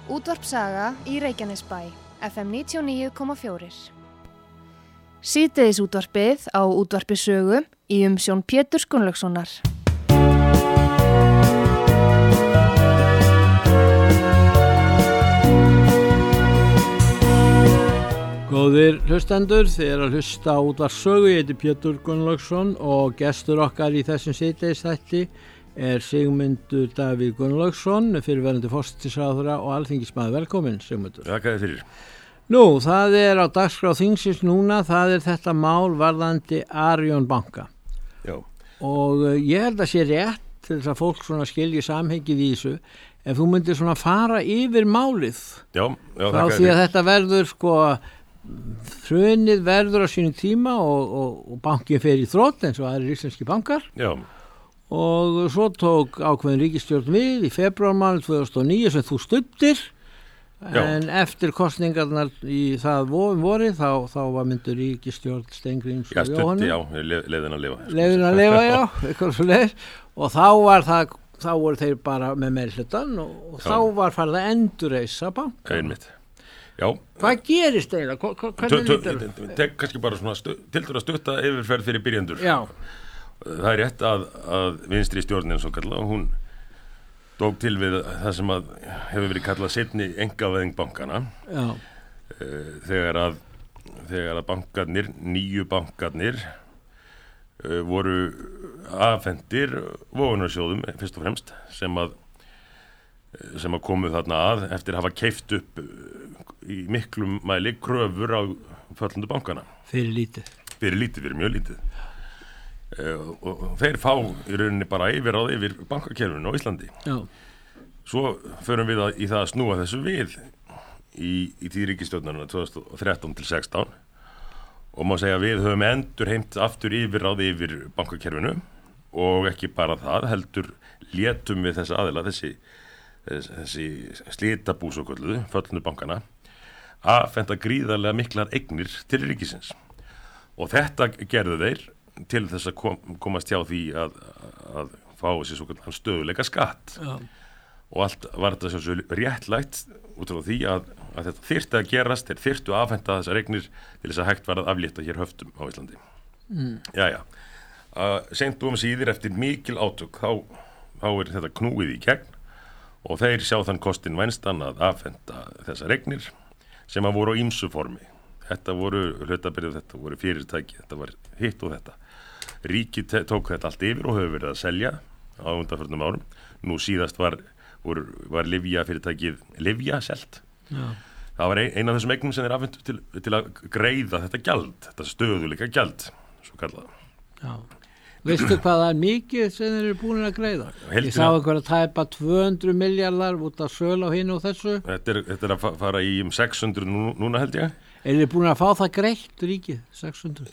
Útvarpsaga í Reykjanesbæ, FM 99,4. Síðdegis útvarpið á Útvarpi Sögu í umsjón Péturs Gunnlaugssonar. Góðir hlustendur, þið eru að hlusta á Útvarp Sögu, ég heiti Pétur Gunnlaugsson og gestur okkar í þessum síðdegisþætti er Sigmundur Davíð Gunnlaugsson, fyrrverandi forsætisráðherra og alþingismaður. Velkomin, Sigmundur. Þakka þér fyrir. Nú, það er á dagskrá þingsins núna, það er þetta mál varðandi Arion banka. Já. Og ég held að sé rétt til þess að fólk svona skilji samhengið í þessu, ef þú myndir svona fara yfir málið. Já, frá því að þetta verður hrunið verður á sínum tíma og bankin fer í þrot eins og aðrir íslenski bankar. Já. Og svo tók ákveðin ríkisstjórn við í febrúarmánuði 2009 sem þú studdir. En eftir kosningarnar í það vorið þá var myndur ríkisstjórn Steingríms og Jóhannu. Já, leiðin að lifa. Leiðin að lifa, já, eitthvað svo leið. Og þá voru þeir bara með meirihlutann og þá var farið að endurreisa banka. Einmitt. Já. Hvað gerist eiginlega? Hvernig lítur það? Tek kannski bara svona tildur að stutta yfirferð fyrir byrjendur. Já. Það er rétt að vinstri stjórnin svo kallað, hún tók til við það sem hefur verið kallað seinni einkavæðing bankana. Já. Þegar að bankarnir, nýju bankarnir voru afhentir vogunarsjóðum fyrst og fremst sem að komu þarna að eftir að hafa keypt upp í miklum mæli kröfur á föllundu bankana. Fyrir lítið. Fyrir mjög lítið. Og þeir fá í rauninni bara yfir bankakerfinu á Íslandi. Já. Svo förum við í það að snúa þessu við í tíð ríkisstjórnarinnar 2013 til 16 og má segja að við höfum endurheimt aftur yfir bankakerfinu og ekki bara það, heldur létum við þessa aðila, þessi slitabú svo kölluðu, föllundu bankana, afhenda gríðarlega miklar eignir til ríkisins. Og þetta gerðu þeir til þess að komast hjá því að fá þessi svo kallan stöðuleika skatt. Já. Og allt var þetta svo réttlætt út frá því að þetta þyrfti að gerast, þeir þyrftu að afhenda þessar eignir til þess að hægt var að aflétta hér höftum á Íslandi. Jæja. Seint síðir eftir mikil átök þá er þetta knúið í gegn og þeir sjá þann kostinn vænstan að afhenda þessar eignir sem að voru á ýmsu formi. Þetta voru hlutabréf, þetta voru fyrirtæki, þetta var hitt og þetta. Ríkið tók þetta allt yfir og hefur verið að selja á undanförnum árum. Nú síðast var lyfjafyrirtækið Lyfja selt. Já. Það var ein af þessum eignum sem þeir afhentu til að greiða þetta gjald, þetta stöðuleika gjald, svo kallað. Já. Veistu hvað það er mikið sem þeir eru búin að greiða? Ég sá einhverja tæpa 200 milljarðar út af söl á hinu og þessu. Þetta er að fara í 600 núna held ég. Er þið búin að fá það greitt ríkið, 600?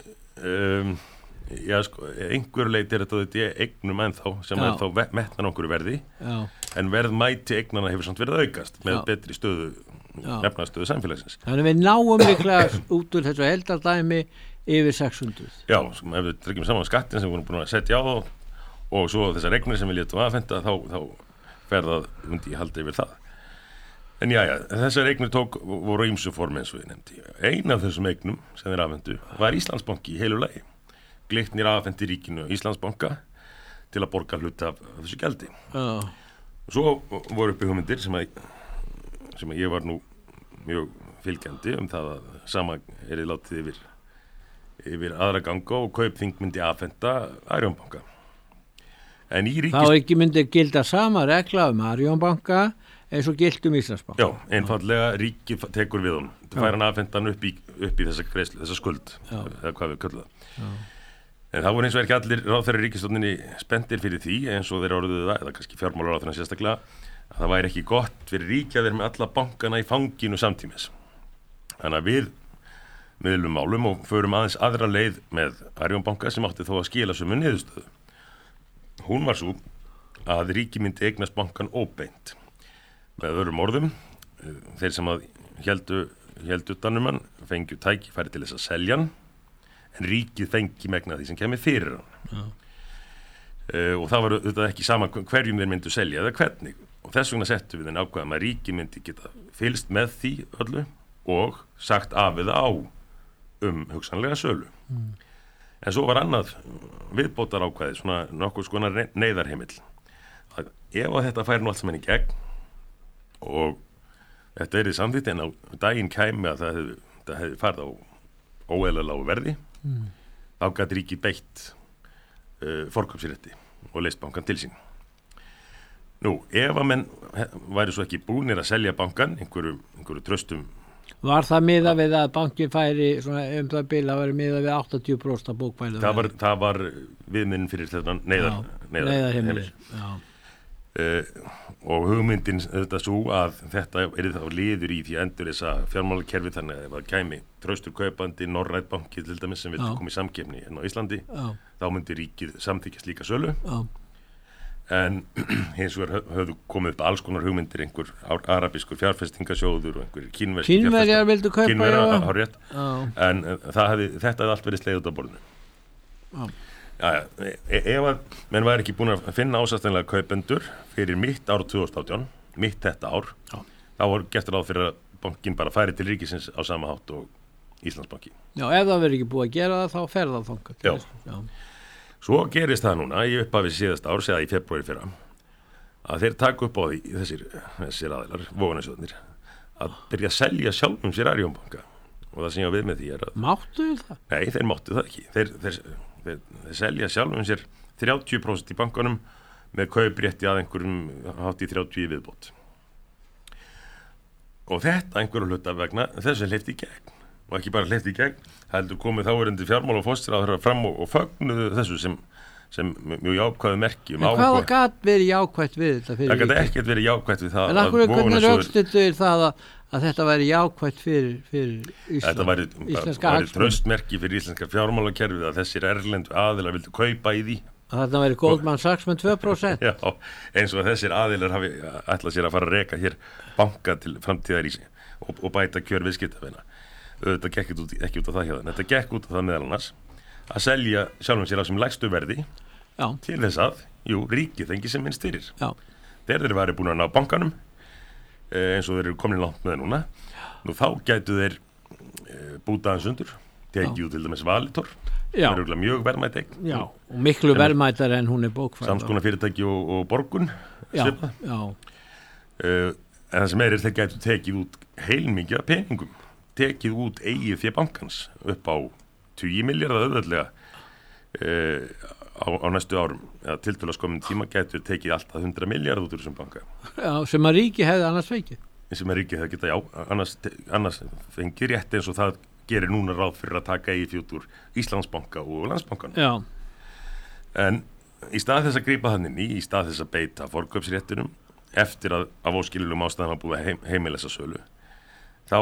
Já, einhver leit er þetta eignum ennþá sem er þá metnan okkur verði. Já. En verðmæti eignana hefur samt verið aukast með betri stöðu, efnahagsstöðu samfélagsins. Þannig við náum líklega út úr þessu heildardæmi yfir 600. Já, ef við tryggjum saman skattin sem við vorum búin að setja á og svo þessar eignir sem við létum aðfenda þá ferðað myndi ég halda yfir það. En þessar eignir voru ýmsu formi eins og ég nefndi. Ein af þessum eignum sem þeir afhendu var Íslandsbanki í heilu lagi. Glitnir afhendi ríkinu Íslandsbanka til að borga hluta af þessu gjaldi. Já. Svo voru uppi hugmyndir sem að ég var nú mjög fylgjandi það að sama erið látið yfir aðra ganga og Kaupþing myndi afhenda Arion banka. En þá ekki myndi gilda sama regla Arion banka eins og gilt Íslandsbanka. Já, einfaldlega ríkið tekur við honum. Það fær hann afhenda hann upp í þessa skuld, eða hvað við köllum það. En það voru eins og ekki allir ráðherrar í ríkisstjórninni spenntir fyrir því eins og þeir orðuðu það, eða kannski fjármálaráðherrann sérstaklega, að það væri ekki gott fyrir ríkið að vera með alla bankana í fanginu samtímis. Þannig að við miðlum málum og förum aðeins aðra leið með Arion banka sem átti þó að skila sömu niðurstöðu. Hún var svo að ríkið myndi eignast bankan óbeint. Með öðrum orðum, þeir sem að héldu utanum hann fengju tækifæri til þess að selja hann en ríkið fengi megna því sem kemur fyrir hann. Og það var auðvitað ekki sama hverjum þeir myndu selja eða hvernig. Og þess vegna settum við þenn ákvæðum að ríkið myndi geta fylgst með því öllu og sagt af eða á hugsanlega sölu. En svo var annað viðbótar ákvæði, svona nokkuð skonar neyðarheimill. Að ef að þetta færi nú allt saman í gegn og þetta er í samþýtt en á daginn kæmi að það hefði farið á óeðlilega verði, þá gat ríkið beitt forkaupsrétti og leyst bankan til sín. Nú, ef að menn væri svo ekki búnir að selja bankan einhverju tröstum. Var það miðað við að bankin færi svona það bil að vera miðað við 80% af bókmælu? Það var viðminn fyrir þetta neyðarheimil. Og hugmyndin þetta svo að þetta er þá liður í því endur þessa fjármálakerfi, þannig að ef það kæmi traustur kaupandi, Norræn banki til dæmis sem vildi koma í samkeppni á Íslandi, þá myndi ríkið samþykkja slíka sölu. En hins vegar höfðu komið upp alls konar hugmyndir, einhver arabískur fjárfestingasjóður og einhver Kínverjar vildu kaupa, Kínverjar, en þetta hefði allt verið slegið út af borðinu. Ef að menn væri ekki búin að finna ásættanlega kaupendur fyrir mitt ár 2018, mitt þetta ár, þá var gert ráð fyrir að bankin bara færi til ríkisins á sama hátt og Íslandsbanki. Já, ef það verið ekki búið að gera það, þá fer það þangað. Já. Svo gerist það núna í upphafi síðasta ár, eða í febrúar fyrra, að þeir taka upp á því, þessir aðilar, vogunarsjóðnir, að byrja að selja sjálfum sér Arion banka. Og það sem ég á við með því er að... Máttu það? Nei, þeir máttu það ekki. Þeir selja sjálfum sér 30% í bankanum með kauprétti að einhverjum hátt í 30 í viðbót. Og þetta einhverju hluta vegna þessu hleypti í gegn. Og ekki bara hleypti í gegn, heldur komið þáverandi fjármála og forsætisráðherra fram og fögnuðu þessu sem mjög jákvæðu merki. En hvað gat verið jákvætt við þetta fyrir ríkið? Það gat ekkert verið jákvætt við það. En hvernig rökstuddu það að þetta væri jákvætt fyrir Ísland? Þetta væri traustmerki fyrir íslenska fjármálakerfið að þessir erlendu aðilar vildu kaupa í því. Þetta væri Goldman Sachs með 2%. Já, eins og þessir aðilar hafi ætlað sér að fara að reka hér banka til framtíðar í sig og bæta kjör viðskiptavina. Þetta gekk ekki út af það hjá það. Þetta gekk út af það meðal annars að selja sjálfum sér á sem lægstu verði til þess að, ríkið fengi sem minnst fyrir. Þeir væri búin að ná bankanum eins og þeir eru komin langt með núna. Nú þá gætu þeir bútaðans undur, tekið til dæmis Valitor. Það eru mjög verðmætt eign. Já, og miklu verðmættar en hún er bókfærð. Samskonar fyrirtæki og borgun. En það sem er þeir gætu tekið út heilmikið af peningum. Tekið út eigið fé bankans upp á 20 milljarða auðveldlega á næstu árum. Tiltölulega skomin tíma gætu tekið alltaf 100 milljarða út úr þessum banka. Já, sem að ríki hefði annars feikið. Sem að ríki hefði annars fengið rétt eins og það gerir núna ráð fyrir að taka eigið fjút úr Íslandsbanka og Landsbankanum. Já. En í stað þess að grípa þannig í stað þess að beita forkaupsréttinum eftir að af óskiljulegum ástæðum að búið heimila þessa sölu, þá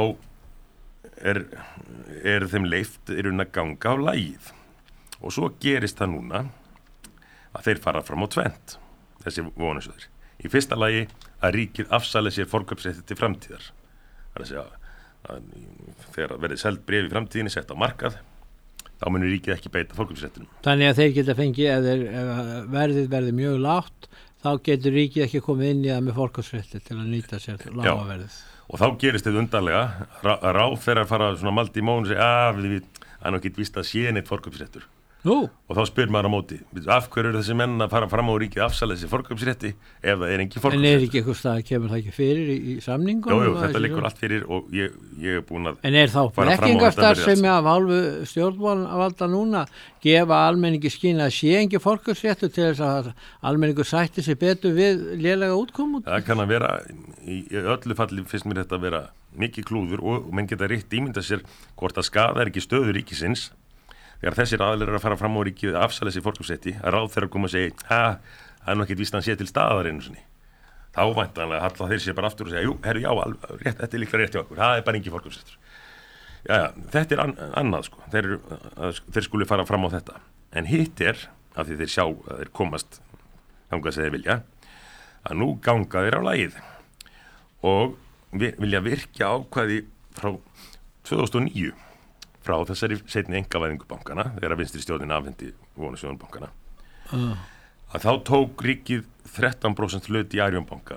er þeim leyft að ganga á lagið. Og svo gerist það núna að þeir fara fram á tvennt, þessi vogunarsjóðir. Í fyrsta lagi að ríkið afsali sér forkaupsrétti til framtíðar. Það er að segja að þegar verið seld bréf í framtíðinni sett á markað, þá munir ríkið ekki beita forkaupsréttinum. Þannig að þeir geta fengið, ef verðið verði mjög lágt, þá getur ríkið ekki komið inn í það með forkaupsrétti til að nýta sér lága verðið. Og þá gerist þetta undarlega að ráðherrar fara svona maldi í mónu og segja það er ekki víst að sé neitt forkaupsréttur. Nú. Og þá spyr maður á móti, af hverju eru þessi menn að fara fram á ríkið afsala þessi forkaupsrétti ef það er engin forkaupsréttur? En ekki eitthvað stað, kemur það ekki fyrir í samningum? Jú, þetta liggur allt fyrir og ég er búin að En er þá blekkingarstarfsemi af hálfu stjórnvalda núna gefa almenningi skyn að sé engin forkaupsréttur til þess að almenningur sætti sig betur við lélega útkomu? Það kann að vera, í öllu falli finnst mér þetta að vera mikið klúður og menn geta rétt ímynda sér hvort að skaða ekki stöðu ríkisins. Þegar þessir aðilar að fara fram á ríkið afsala þessi forkaupsrétti, að ráðherrar koma að segja það er nú ekkert víst að hann sé til staðar einu sinni. Þá væntanlega halla þeir sér bara aftur og segja, rétt, þetta er líklega rétt hjá okkur, það er bara engin forkaupsréttur. Þetta er annað sko, þeir skuli fara fram á þetta. En hitt er, af því þeir sjá að þeir komast þangað sem þeir vilja, að nú ganga þeir á lagið og vilja virkja ákvæði frá 2009 frá þessari seinni einkavæðingu bankana, þegar vinstri stjórnin afhendi vogunarsjóðum bankana, að þá tók ríkið 13% hlut í Arion banka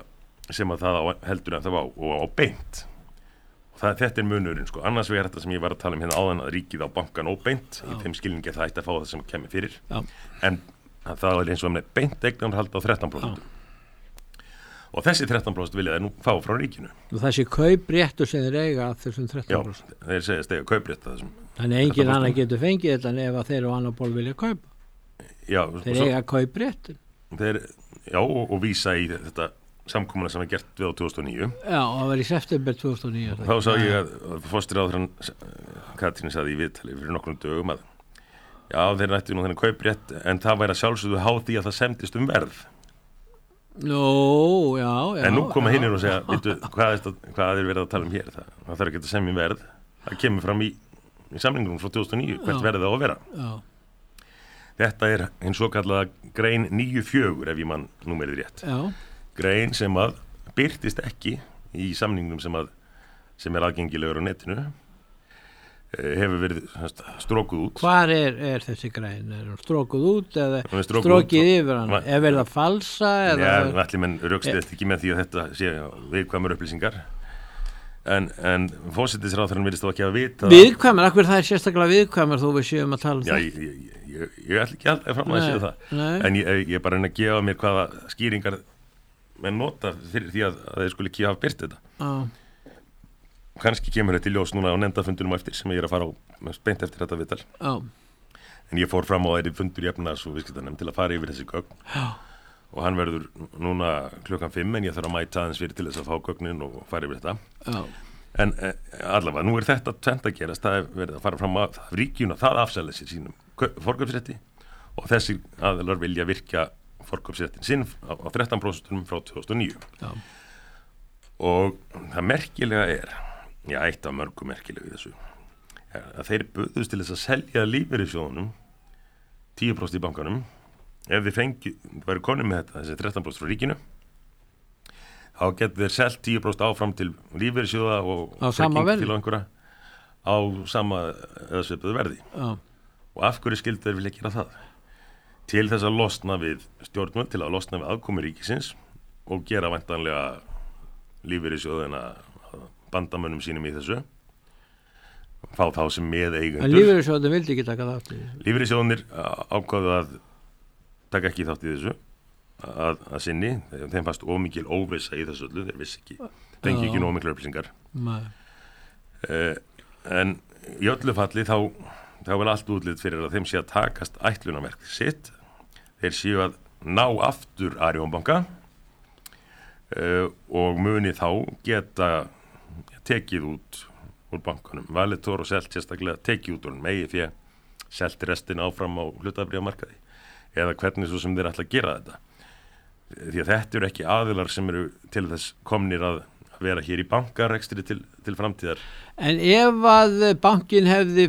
sem að það heldur en það á beint. Þetta munurinn, sko. Annars vegar þetta sem ég var að tala hérna áðan, að ríkið á bankan óbeint, í þeim skilningi það ætti að fá það sem kemur fyrir. Já. En það er eins og með beint eignarhald á 13%. Og þessi 13% vilja þeir nú fá frá ríkinu. Og þessi kaupréttur sem þeir eiga að þessum 13%. Já, þeir segja kauprétt að þessum. Þannig engin annar getur fengið þetta ef að þeir á annar ból vilja kaupa. Já. Þeir eiga kaupréttur. Já, og vísa í þetta samkomuna sem var gert við á 2009. Já, og það var í september 2009. Þá sá ég að fóstráðurann Katrín sagði í viðtali fyrir nokkrum dögum að já, þeir nættu nú þennan kauprétt en það væri að sjálfsögðu háð því að það semdist verð. Já. En nú koma hinnir og segja, veitu, hvað er verið að tala hér? Það þarf ekki að semja verð. Það kemur fram í samningunum frá 2009, hvert verðið á að vera. Já. Þetta er eins og kallaða grein 9.4 ef ég mann númerið rétt. Já. Grein sem að birtist ekki í samningnum sem er aðgengilegur á netinu hefur verið strókuð út. Hvar er þessi grein? Er hún strókuð út eða strókið yfir hann? Er verið að falsa? Já, allir menn rökstuðist ekki með því að þetta sé viðkvæmur upplýsingar en fósettisráðherrann virðist þó ekki að vita Viðkvæmur? Akkur það er sérstaklega viðkvæmur þó við séum að tala um þetta? Já, ég ætla ekki alltaf fram að séu það en ég bara reyna að gefa mér hvaða skýringar menn nota fyrir því að þeir skuli ekki hafa byrt þetta. Kannski kemur þetta í ljós núna á nefndafundunum eftir sem ég er að fara á beint eftir þetta viðtal. En ég fór fram á þeirri fundur í efnaðs- og viðskiptanefnd til að fara yfir þessi gögn. Og hann verður núna 5:00 en ég þarf að mæta aðeins fyrir til þess að fá gögnin og fara yfir þetta. En allavega, nú er þetta tvennt að gerast. Það er verið að fara fram að ríkjuna það afsæla sér sínum forkaupsrétti og þessi aðilar vilja virkja forkaupsréttin sinn á 13% frá 2009. Já. Og það merkilega er, eitt af mörgum merkilega við þessu, að þeir buðust til þess að selja lífeyrissjóðunum 10% í bankanum ef þeir væri konum með þetta, þessi 13% frá ríkinu, þá getur þeir selt 10% áfram til lífeyrissjóða og á sama verði til einhverja á sama eða svipuðu verði. Já. Og af hverju skyldu þeir vilja gera það? Til þess að losna við stjórnvöld, til að losna við aðkomu ríkisins og gera væntanlega lífeyrissjóðina bandamönnum sínum í þessu fá þá sem meðeigendur. En lífeyrissjóðin vildi ekki taka þátt í þessu? Lífeyrissjóðinir ákváðu að taka ekki þátt í þessu að sinni, þeim fannst ómikil óvissa í þessu öllu, þeir vissi ekki fengi ekki nóg miklu upplýsingar. En í öllu falli þá vel allt útlit fyrir að þeim sé að takast ætlunarverk sitt. Þeir séu að ná aftur Arion banka og muni þá geta tekið út úr bankanum. Valitor og selt sérstaklega tekið út úr megi fyrir selt restin áfram á hlutabréfamarkaði eða hvernig svo sem þeir ætla að gera þetta. Því að þetta eru ekki aðilar sem eru til þess komnir að vera hér í bankarekstri til framtíðar. En ef að bankin hefði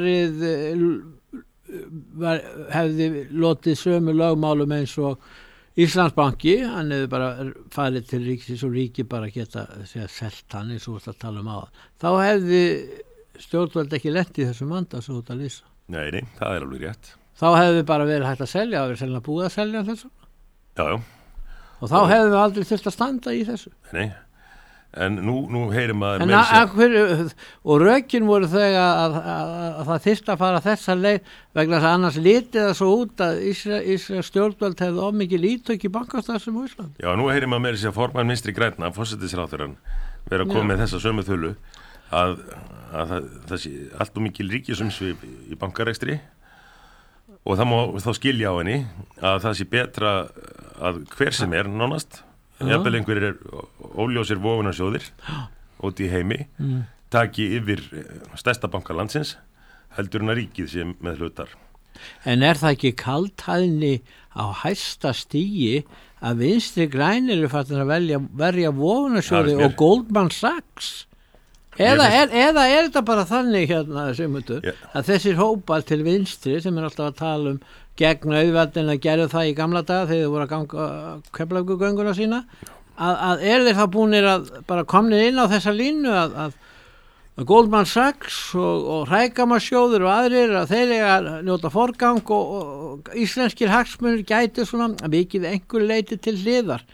lotið sömu lögmálum eins og Íslandsbanki, hann hefði bara farið til ríkisins og ríki bara geta selt hann eins og að tala um á það. Þá hefði stjórnvöld ekki lent í þessum vanda svo út að lýsa. Nei, það er alveg rétt. Þá hefði bara verið hægt að selja, það verið selja búið að selja þessu. Já. Og þá hefði við aldrei þurft að standa í þessu. Nei. En nú heyrim maður og rökin voru þegar að það þyrfti að fara þessa leið vegna þess að annars litið það svo út að Ísraels stjórnvöld hefði of mikil ítök í bankastarfsemi á Íslandi. Já, nú heyrim maður meira sér að formann Vinstri grænna, forsætisráðherrann, vera að koma með þessa sömu þölu að það sé allt og mikil ríkisumsvif í bankarekstri og það má þá skilja á henni að það sé betra að hver sem er nánast jafnvel einhverjir óljósir vogunarsjóðir út í heimi taki yfir stærsta banka landsins heldur en að ríkið sé með hlutar. En er það ekki kaldhæðni á hæsta stigi að Vinstri grænir eru fattin að verja vogunarsjóði og Goldman Sachs? Eða er þetta bara þannig hérna að þessir hópar til vinstri sem er alltaf að tala um gegn auðveldin að gera það í gamla daga þegar þau voru að ganga Keflavíkurgönguna sína að þeir það búnir að bara komnir inn á þessa línu að Goldman Sachs og hrækamarsjóður og aðrir að þeir eiga að njóta forgang og íslenskir hagsmunir gæti svona vikið einhver leiti til hliðar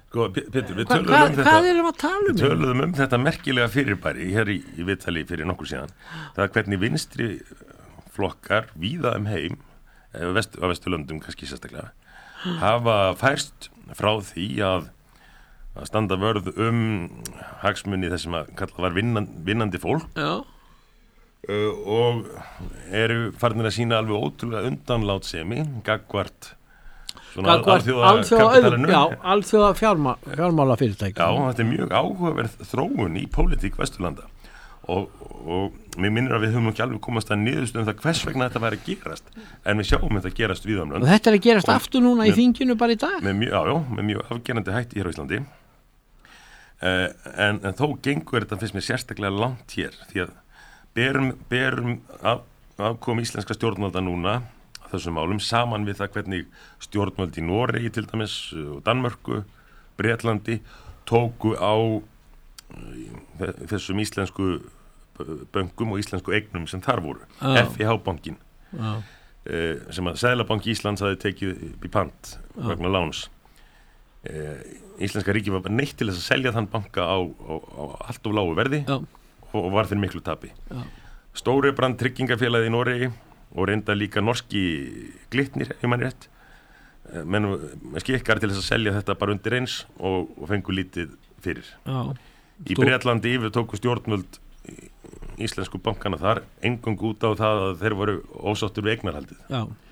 Pétur, við hvað erum að tala um? Við töluðum þetta merkilega fyrirbæri hér í viðtali fyrir nokkur síðan. Það er hvernig vinstri flokkar víða heim, á Vesturlöndum kannski sérstaklega, hafa færst frá því að standa vörð hagsmuni þess sem að kalla var vinnandi fólk. Já. Og eru farnir að sína alveg ótrúlega undanlátsemi gagnvart alþjóða fjármálafyrirtæki. Já, þetta er mjög áhugaverð þróun í pólitík Vesturlanda og mér minnir að við höfum ekki alveg komast að niðurstöðum það hvers vegna þetta væri að gerast, en við sjáum þetta gerast víða lönd. Og þetta er að gerast aftur núna í þinginu bara í dag? Með mjög afgerandi hætti hér á Íslandi. En þó gengur þetta fyrst mér sérstaklega langt hér, því að berum afkom íslenska stjórnvalda núna að þessum málum saman við það hvernig stjórnvald í Noregi til dæmis og Danmörku, Bretlandi tóku á þessum íslensku bönkum og íslensku eignum sem þar voru. FIH-bankin sem að Seðlabanki Íslands hafi tekið upp í pant vegna láns. Íslenska ríki var bara neitt til þess að selja þann banka á allt of lágu verði og var fyrir miklu tapi. Stóri brand tryggingafélagið í Noregi og reynda líka norski Glitnir, ef mann rétt, menn skikkar til þess að selja þetta bara undir eins og fengu lítið fyrir. Í Bretlandi tóku stjórnvöld íslensku bankana þar eingöngu út á það að þeir voru ósáttur við eignarhaldið.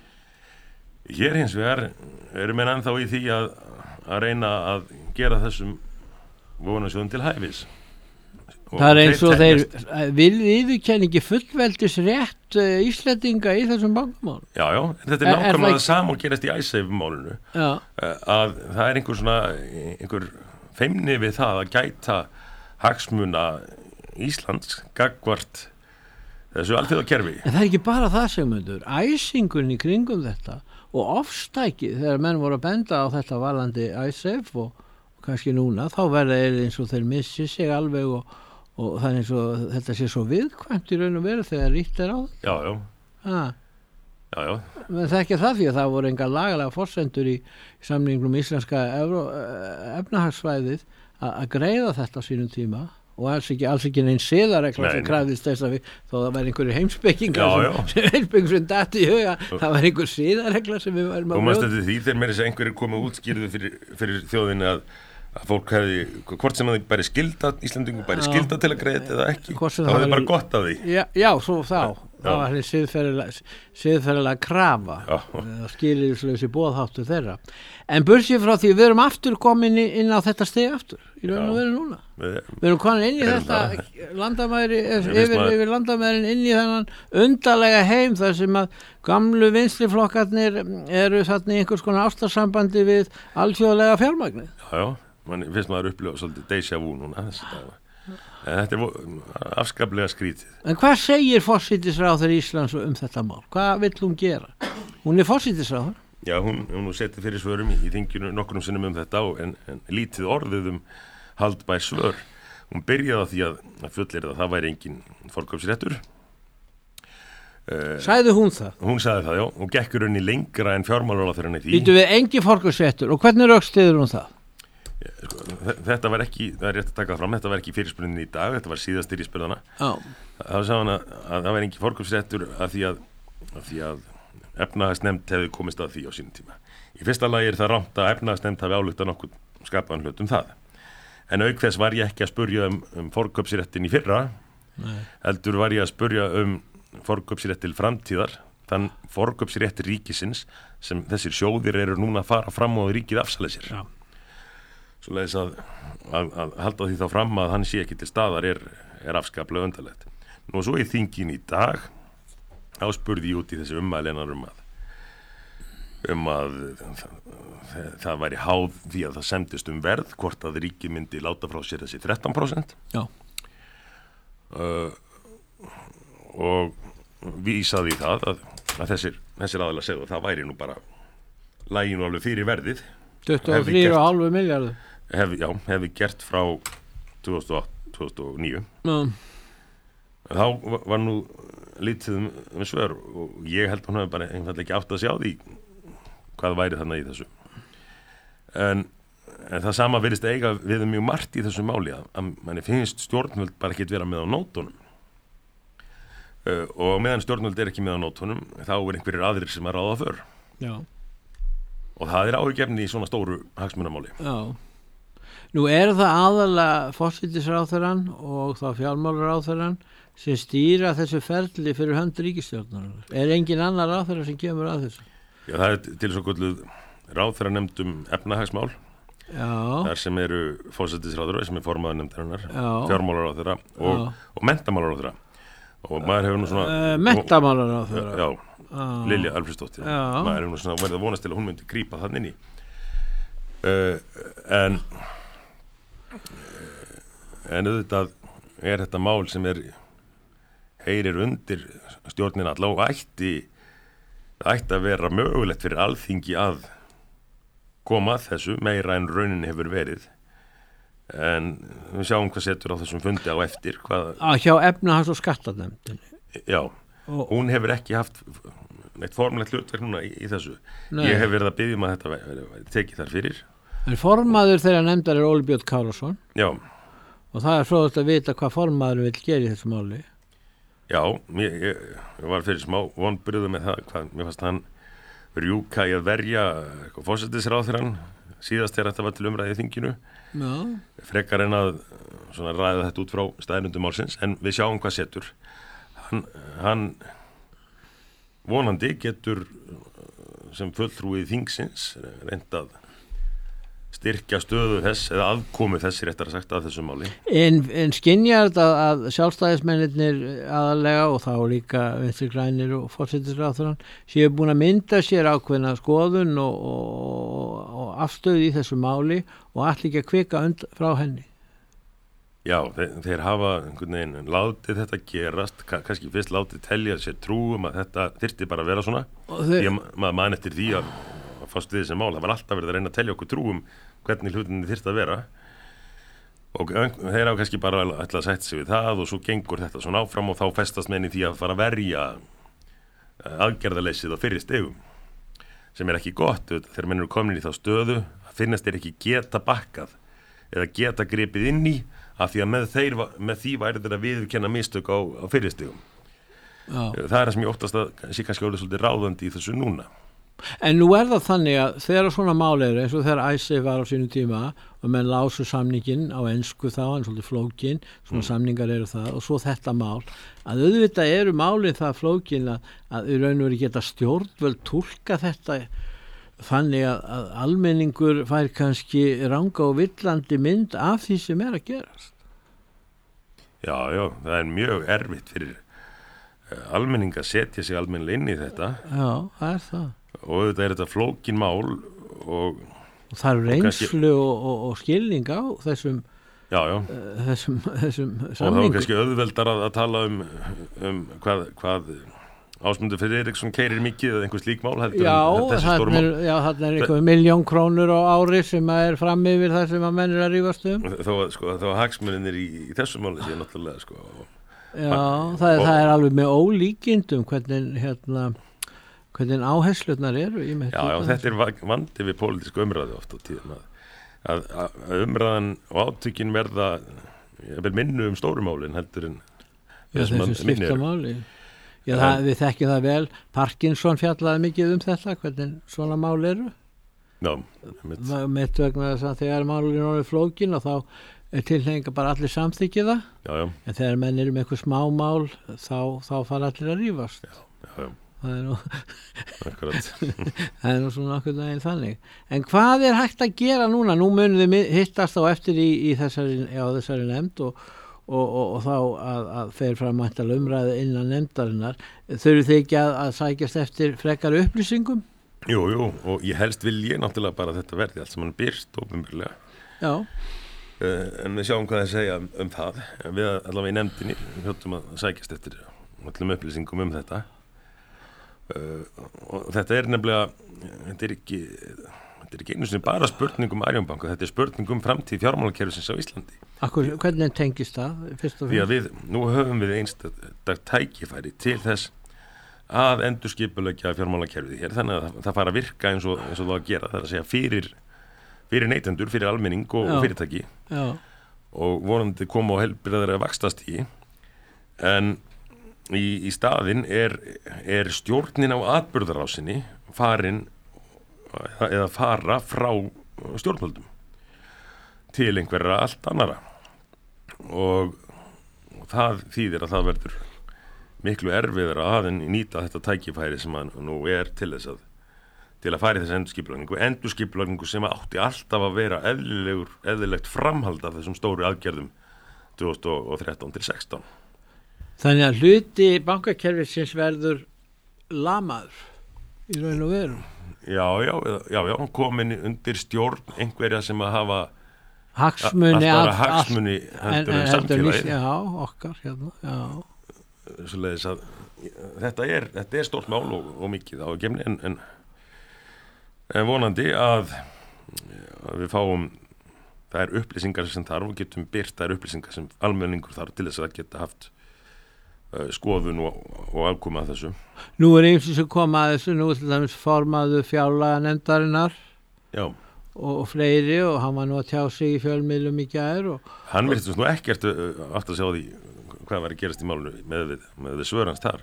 Hér hins vegar eru menn ennþá í því að reyna að gera þessum vonasjóðum til hæfis. Það er eins og þeir viðurkenningi fullveldis rétt Íslendinga í þessum bankamál. Já, þetta er nákvæmlega sama og gerast í Icesave-málinu. Að það er einhver feimni við það að gæta hagsmuna Íslands gagnvart þessu alþjóðakerfi. En það er ekki bara það sem æsingurinn í kringum þetta og ofstækið þegar menn voru að benda á þetta varðandi Icesave og kannski núna, þá verða eins og þeir missi sig alveg og það er eins og þetta sé svo viðkvæmt í raun og veru þegar rýtt er á þetta. Já. Men það er ekki það því að það voru engar lagalega forsendur í samningum íslenska efnahagsvæðið að greiða þetta á sínum tíma og alls ekki neins siðaregla sem krafðist þess að þó það væri einhverju heimspekingar sem dætti í huga, það var einhver siðaregla sem við værum að og maður stætti því þegar mér einhverju komið útskýrðu fyrir þjóðinni að fólk hefði, hvort sem það bæri skylda Íslandingu bæri skylda til að greiða eða ekki þá hefði bara gott af því það var siðferðilega krafa skilyrðislausi boðháttur þeirra en bursið frá því við erum aftur komin inn á þetta stigi aftur í raun og veru núna við erum komin inn í þetta landamæri yfir landamærin inn í þennan undarlega heim þar sem að gamlu vinstriflokkarnir eru þarna í einhvers konar ástarsambandi við alþjóðlega fjármagnið. Man finnst maður upplifa svolítið déjà vu núna þetta er afskaplega skrítið. En hvað segir forsætisráðherra Íslands þetta mál? Hvað vill hún gera? Hún er forsætisráðherra? Já, hún setið fyrir svörum í þinginu nokkrum sinnum þetta en lítið orðið haldbær svör. Hún byrjaði á því að fullyrða að það væri engin forkaupsréttur. Sagði hún það? Hún sagði það, já. Hún gekk raunni lengra en fjármálaráðherra í því. Býtu við engin forkaupsréttur og hvernig rökstyður hún það? Þetta var ekki, það er rétt að taka það fram, þetta var ekki fyrirspurninni í dag, þetta var síðastir í spurðana. Það sagði hann að það var engin forkaupsréttur af því að efnahagsnefnd hefði komist að því á sínum tíma. Í fyrsta lagi það rangt að efnahagsnefnd hafi álykta nokkuð skapaðan hlut það. En auk þess var ég ekki að spurja forkaupsréttin í fyrra, heldur var ég að spurja forkaupsrétt til framtíðar, þann forkaupsrétt ríkisins sem þessir sjóðir eru núna að fara fram og ríkið afsala sér. Svoleiðis að halda því þá fram að hann sé ekki til staðar er afskaplega undarlegt. Nú svo í þingin í dag þá spurði ég út í þessi ummælinar að það væri háð því að það semdist verð hvort að ríkið myndi láta frá sér þessi 13%. Og vísaði í það að þessir aðilar segðu að það væri nú bara læginu alveg fyrir verðið 23,5 milljarður hefði gert frá 2009 þá var nú lítið svör og ég held að hún hefði bara einfallega ekki átt að sjá því hvað væri þarna í þessu en En það sama virðist eiga við mjög margt í þessu máli að manni finnst stjórnvöld bara ekki vera með á nótunum og meðan stjórnvöld ekki með á nótunum þá einhverjir aðrir sem að ráða för. Já. Og það áhyggjuefni í svona stóru hagsmunamáli. Já. Nú það aðalega forsætisráðherrann og þá fjármálaráðherrann sem stýra þessu ferli fyrir hönd ríkisstjórnarinnar. Engin annar ráðherra sem kemur að þessu? Já, það til svo kölluð ráðherranefnd efnahagsmál. Já. Þar sem eru forsætisráðherra sem formaður nefndarinnar, fjármálaráðherra og menntamálaráðherra. Og maður hefur nú svona menntamálaráðherra. Já, Lilja Alfreðsdóttir. Maður hefur nú svona verið að vonast til að hún myndi grípa þann inn í. En auðvitað þetta mál sem heyrir undir stjórnin alla og ætti að vera mögulegt fyrir alþingi að koma að þessu meira en raunin hefur verið. En við sjáum hvað setur á þessum fundi á eftir. Hjá efnahags- og skattanefndinni. Já, hún hefur ekki haft neitt formlegt hlutverk núna í þessu. Nei. Ég hef verið að biðja að þetta verið tekið þar fyrir. En formaður þeirra nefndar Óli Björn Kárason. Já. Og það fróðast að vita hvað formaður vil gera í þessu máli. Já, ég var fyrir smá vonbrigði með það, mér fannst hann rjúka í að verja forsætisráðherrann síðast þegar þetta var til umræði í þinginu. Já. Frekar en að svona ræða þetta út frá staðreyndum málsins, en við sjáum hvað setur. Hann vonandi getur sem fulltrúi þingsins reyndað styrkja stöðu þess eða aðkomu þess réttar að sagt að þessu máli. En skynjar þetta að sjálfstæðismennirnir aðalega og þá líka Vinstri grænir og forsætisráðherrann séu búin að mynda sér ákveðna skoðun og afstöðu í þessu máli og allir ekki að kvika frá henni? Já, þeir hafa einhvern veginn látið þetta gerast, kannski fyrst látið telja sér trú að þetta þyrfti bara að vera svona. Maður man eftir því að fást við þessi mál, það var alltaf verið að reyna að telja okkur trú hvernig hlutinni þyrfti að vera og þeir hafa kannski bara ætlað að sætta sig við það og svo gengur þetta svona áfram og þá festast menn í því að fara að verja aðgerðaleysið á fyrri stigum sem ekki gott þegar menn eru komin í þá stöðu að finnast þeir ekki geta bakkað eða geta gripið inn í af því að með því væri þeir að viðurkenna mistök á fyrri stigum. Það það sem ég óttast að sé kannski orðið svolítið ráðandi í þessu núna. En nú það þannig að þegar svona mál eins og þegar ICE var á sínum tíma og menn lásu samningin á ensku þá, en svolítið flókin, svona samningar eru það og svo þetta mál, að auðvitað eru málin það flókin að í raun og veru geta stjórnvöld túlka þetta þannig að almenningur fær kannski ranga og villandi mynd af því sem að gerast. Já, það mjög erfitt fyrir almenning að setja sig almennilega inn í þetta. Já, það það. Og þetta flókin mál og það eru reynslu og skilning á þessum samningum. Og þá kannski auðveldar að tala um hvað Ásmundur Friðriksson keyrir mikið eða einhver slík mál heldur þessi stóru mál. Já, þarna einhver 1 milljón krónur á ári sem er fram yfir það sem að menn að rífast Þó hagsmunirnir í þessu máli sé náttúrulega Já, það er alveg með ólíkindum hvernig áherslurnar eru í með Já, þetta vandi við pólitísku umræðu oft á tíðum að umræðan og átökin verða minnu stórumálin heldur en þessu skiptamáli. Já, við þekkjum það vel. Parkinson fjallaði mikið þetta, hvernig svona mál eru. Já. Mitt vegna þess að þegar málin orðið flókin og þá tilhengi bara allir samþykkið það. Já. En þegar menn eru með eitthvað smámál þá fara allir að rífast. Já. Það nú Akkurat. Það nú svona okkur daginn þannig. En hvað hægt að gera núna? Nú munum þið hittast á eftir í þessari nefnd og þá að fer fram mæntalega umræðu innan nefndarinnar. Þurfið þið ekki að sækjast eftir frekari upplýsingum? Jú, og ég helst vil ég náttúrulega bara að þetta verði allt sem hann byrst opinberlega. Já. En við sjáum hvað það segja það. Við allavega í nefndinni hljóttum að sækjast eftir öllum upplýsingum þetta. Og þetta nefnilega, þetta ekki einu sinni bara spurningum Arionbanka, þetta spurningum framtíð fjármálakerfisins á Íslandi. Hvernig tengist það? Því að nú höfum við einstakt tækifæri til þess að endurskipuleggja fjármálakerfið hér, þannig að það fara að virka eins og það að gera, það að segja fyrir neytendur, fyrir almenning og fyrirtæki og vonandi koma á heilbrigðara vaxtastig en í staðinn er stjórnin á atburðarásinni fara frá stjórnvöldum til einhverra allt annara og það þýðir að það verður miklu erfiðara að nýta þetta tækifæri sem að nú til að fara í þessi endurskipulagningu sem átti alltaf að vera eðlilegt framhald af þessum stóru aðgerðum 2013 til 16. Þannig að hluti bankakerfisins verður lamaður í raun og veru. Já, komin undir stjórn einhverja sem að hafa hagsmuni heldur samfélagið. Já, okkar hérna, já. Svoleiðis að þetta er stórt mál og mikið á gemni en vonandi að við fáum þær upplýsingar sem þarf og getum birt þær upplýsingar sem almenningur þarf til þess að geta haft skoðun og afkoma að þessu. Nú eins sem koma að þessu, nú til dæmis formaður fjárlaganefndarinnar og fleiri og hann var nú að tjá sig í fjölmiðlum í gær hann virtist nú ekkert átt að sjá því hvað var að gerast í málunu með svörans þar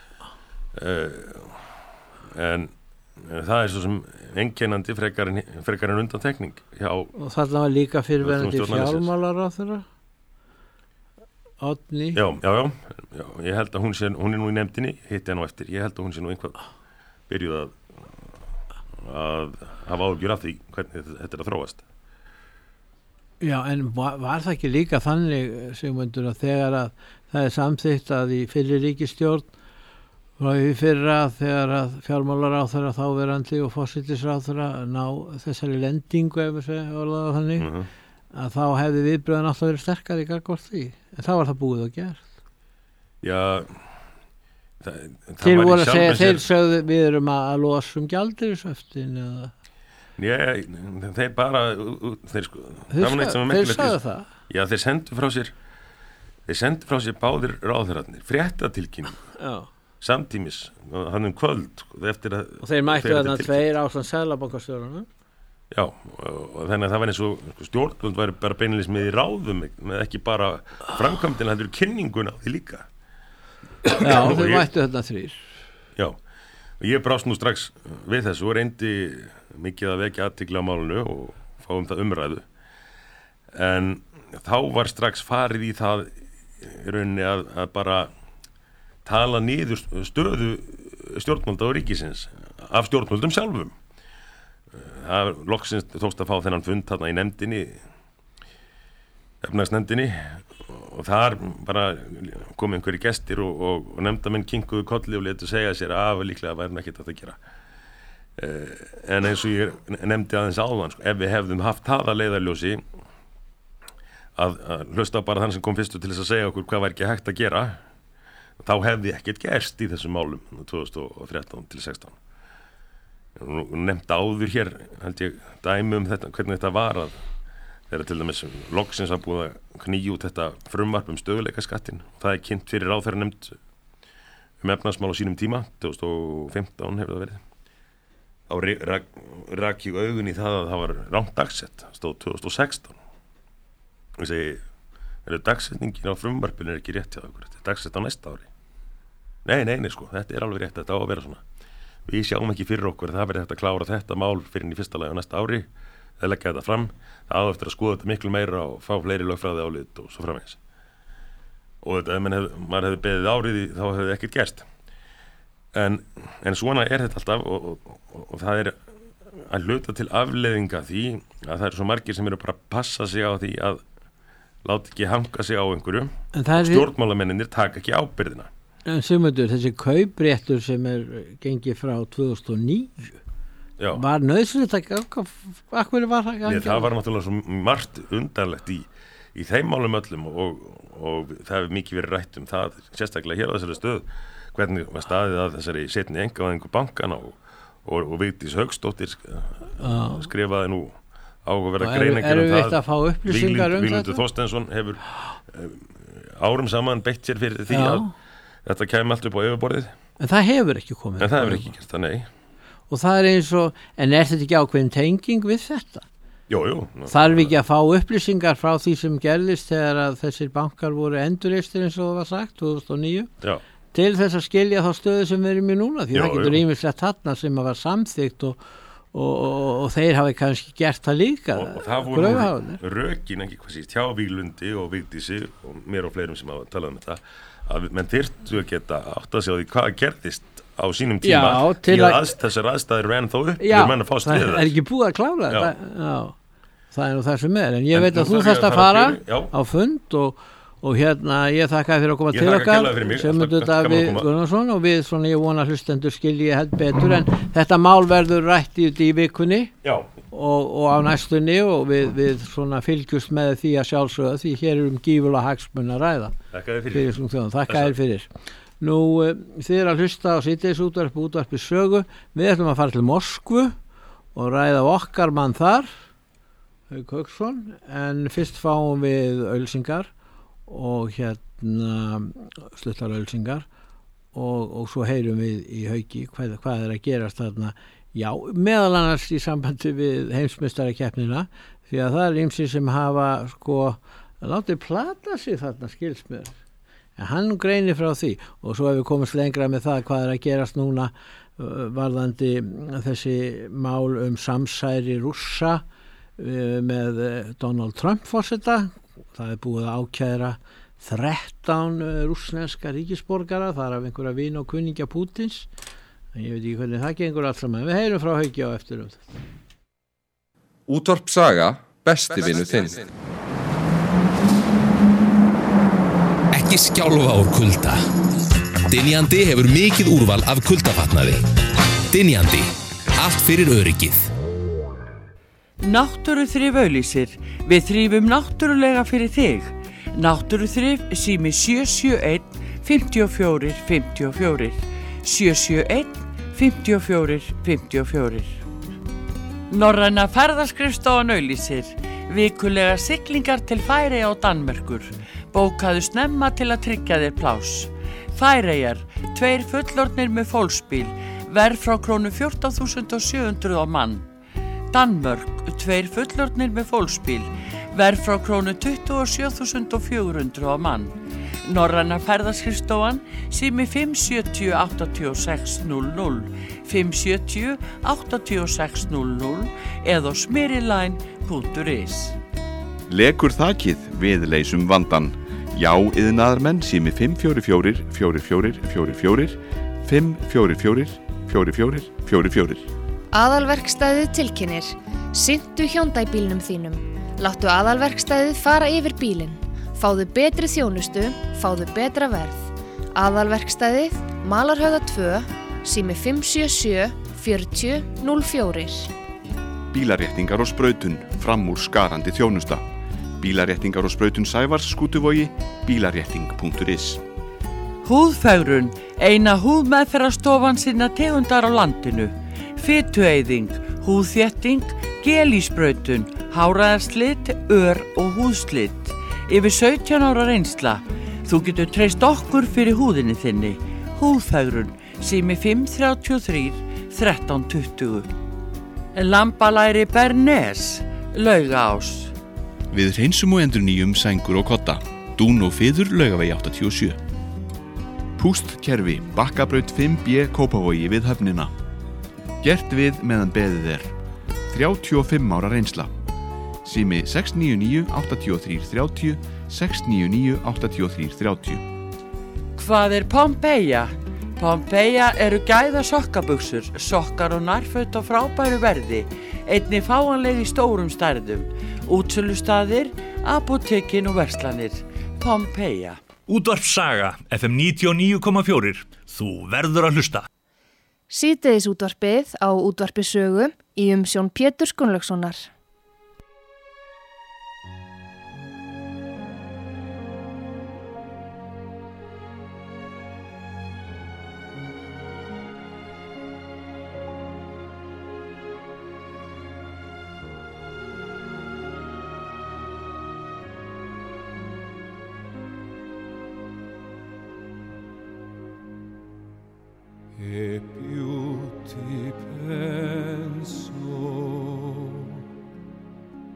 en það er svo sem einkennandi frekar en undantekning og þarna var líka fyrirverandi fjármálaráðherra Oddný já, ég held að hún er nú í nefndinni hitti hann á eftir, ég held að hún sé nú einhvað byrjuð að hafa áhugjur af því hvernig þetta er að þróast. Já, en var það ekki líka þannig, Sigmundur, að þegar að það er samþykkt að í fyrri ríkisstjórn frá í fyrra þegar að fjármálaráðherra þáverandi og forsætisráðherra ná þessari lendingu ef við segja orðaða þannig að þá hefði viðbröðin alltaf verið sterkari gagnvart því, en þá var það búið og gert. Já, þeir voru að segja, þeir sögðu við erum að losa gjaldeyrisöftin eða þeir bara þeir sögðu það. Já, þeir sendu frá sér báðir ráðherrarnir fréttatilkynningu samtímis, hann kvöld eftir að og þeir mættu þarna tveir ástand seðlabankastjórunum. Já, og þannig að það var eins og stjórnvöld væri bara beinleiðis með í ráðum með ekki bara framkvæmdina, heldur kynninguna því líka. Já, þeir mættu þarna þrír. Já, og ég brást nú strax við þessu og reyndi mikið að vekja athygli á málinu og fáum það umræðu. En þá var strax farið í það í rauninni að bara tala niður stöðu stjórnvalda og ríkisins af stjórnvöldum sjálfum. Það loksins tókst að fá þennan fund þarna í nefndinni efnahagsnefndinni og þar bara kom einhverjir gestir og nefndamenn kinkuðu kolli og letu segja sér að líklega væri ekkert að gera en eins og ég nefndi aðeins áðan ef við hefðum haft það að leiðarljósi að hlusta bara þann sem kom fyrstu til þess að segja okkur hvað væri ekki hægt að gera þá hefði ekkert gerst í þessum málum 2013 til 16 nefnt áður hér held ég dæmi þetta, hvernig þetta var að þeirra til dæmis loksins að búið að knýja út þetta frumvarp stöðuleikaskattin og það kynnt fyrir ráðherra nefnd efnahagsmál á sínum tíma 2015 hefur það verið þá rak ég augun í það að það var rangt dagsett stóð 2016 og ég segi dagsetningin á frumvarpinu ekki rétt hjá okkur, þetta er dagsett á næsta ári nei sko, þetta er alveg rétt, þetta á að vera svona við sjáum ekki fyrir okkur það verið hægt að klára þetta mál fyrir í fyrsta lagi á næsta ári það leggja þetta fram, það á eftir að skoða þetta miklu meira og fá fleiri lögfræði álit og svo framvegis og þetta, ef maður hefði beðið árið þá hefði ekkert gerst en svona er þetta alltaf og það er að hluta til afleiðinga því að það eru svo margir sem eru bara að passa sig á því að láta ekki hanga sig á einhverju stjórnmálamenninir taka ekki ábyrgðina. En Sigmundur, þessi kaupréttur sem gengið frá 2009 var nauðsynlegt að akkur var það ekki? Það var náttúrulega svo margt undarlegt í þeim málum öllum og það hefur mikið verið rætt það sérstaklega hér á þessari stöð hvernig var staðið að þessari setni einkavæðingu bankana og Vigdís Hauksdóttir skrifaði nú áhugaverða greiningar það að fá upplýsingar Víglundur Þorsteinsson hefur árum saman beitt sér fyrir því að þetta kemur allt upp á yfirborðið. En það hefur ekki komið. En það hefur ekki gert það, nei. Og það er eins og, en er þetta ekki ákveðin tenging við þetta? Jú. Þarf ekki að fá upplýsingar frá því sem gerðist þegar að þessir bankar voru endurreistir eins og það var sagt 2009 Já. Til þess að skilja þá stöðu sem við erum í núna því Já, það getur ýmislegt þarna sem að var samþykkt og þeir hafi kannski gert það líka og það voru rökin ekki hvað síst hjá Víglundi og Vigdísi og mér og fleirum sem hafa talað um þetta að menn þyrftu að geta átt að sjá því hvað gerðist á sínum tíma til að þessar aðstæður renn þó upp já, menn að fást við það er ekki búið að klára þetta það er nú það sem er en ég veit að þú þarft að fara á fund og hérna ég þakka fyrir að koma til okkar Sigmundur Davíð Guðnason og við svona ég vona hlustendur skilji held betur en þetta mál verður rætt í vikunni og á næstunni og við svona fylgjumst með því að sjálfsögða því hér gífurlega hagsmuna að ræða Þakka þér fyrir Nú, þið að hlusta á útvarpi sögu. Við ætlum að fara til Moskvu og ræða okkar mann þar, Hauk Hauksson, en fyrst fáum við auglýsingar og sluttar auglýsingar og svo heyrum við í Hauki hvað er að gerast þarna. Já, meðal annars í sambandi við heimsmeistarakeppnina, því að það er ýmsir sem hafa látið plata sig þarna skils mér. En hann greinir frá því og svo hefur við komist lengra með það hvað er að gerast núna varðandi þessi mál samsæri Rússa með Donald Trump forseta. Það er búið að ákæra 13 rússneska ríkisborgara, þar af einhverja vin og kunningja Pútins. En ég veit ekki hvernig það gengur allt saman. Við heyrum frá Hauki á eftir þetta. Útvarp Saga, besti vinur þinn. Ekki skjálfa úr kulda. Dynjandi hefur mikið úrval af kuldafatnaði. Dynjandi. Allt fyrir öryggið. Náttúruþrif auglýsir. Við þrifum náttúrulega fyrir þig. Náttúruþrif sími 771 54 54. 771 54 54. Norræna ferðaskrifstofan auglýsir. Vikulega siglingar til Færeyja og Danmerkur. Bókaðu snemma til að tryggja þér pláss. Færeyjar, 2 fullorðnir með fólksbíl, verð frá krónu 14.700 á mann. Danmörk, 2 fullorðnir með fólksbíl, verð frá krónu 27.400 á mann. Norræna ferðaskrifstofan, sími 570 86 00, 570 86 00 eða smyriline.is. Lekur þakið, við leysum vandan. Já, iðnaðarmenn sími 544 44 44 544 44 44. Aðalverkstæðið tilkynnir. Sinntu Hyundai-bílnum þínum. Láttu aðalverkstæðið fara yfir bílinn. Fáðu betri þjónustu, fáðu betra verð. Aðalverkstæðið, Malarhöfða 2, sími 577 40 04. Bílaréttingar og sprautun, fram úr skarandi þjónusta. Bílaréttingar og sprautun Sævars Skútuvogi, bílarétting.is. Húðfegrun, eina húðmeðferðarstofan sinna tegundar á landinu. Fitueyðing, húðþétting, gelísprautun, háræðarslit, ör og húðslit. Yfir 17 ára reynsla. Þú getur treyst okkur fyrir húðinni þinni. Húðfegrun, sími 533 1320. Lambalæri Bernes, Laugaás. Við hreinsum og endurnýjum sængur og kotta. Dún og fiður Laugavegi 87. Pústkerfi, Bakkabraut 5B Kópavogi við höfnina. Gert við meðan beðið er. 35 ára reynsla. Sími 699 83 30 699 83 30. Hvað er Pompeia? Pompeia eru gæða sokkabuxur, sokkar og nærföt á frábæru verði, einnig fáanleg í stórum stærðum, útsölustaðir, apótekin og verslanir. Pompeia. Útvarp Saga, FM 99,4. Þú verður að hlusta. Síðdegis útvarpið á útvarpi sögu í umsjón Péturs Gunnlaugssonar. E più ti penso,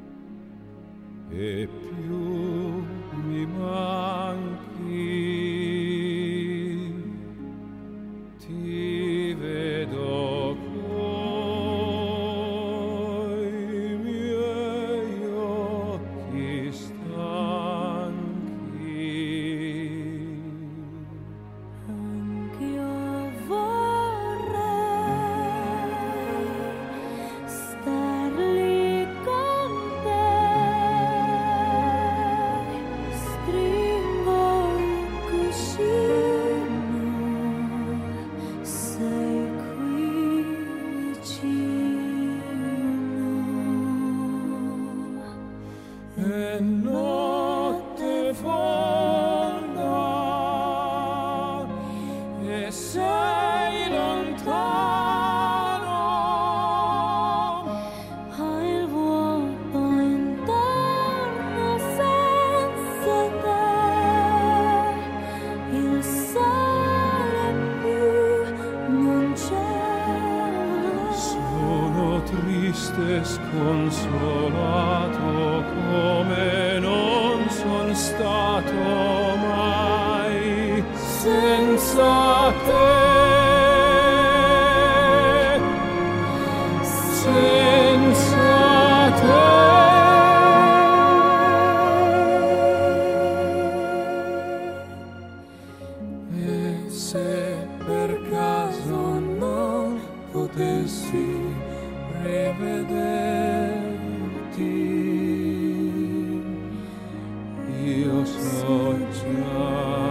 Sconsolato come non son stato mai senza te, senza te. E se per caso non potessi rivederti, io so già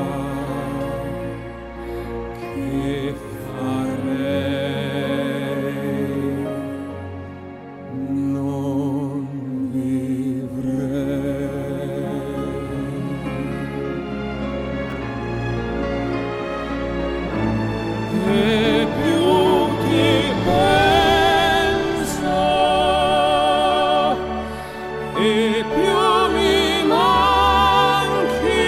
che farei, non vivrei. E più ti penso e più mi manchi,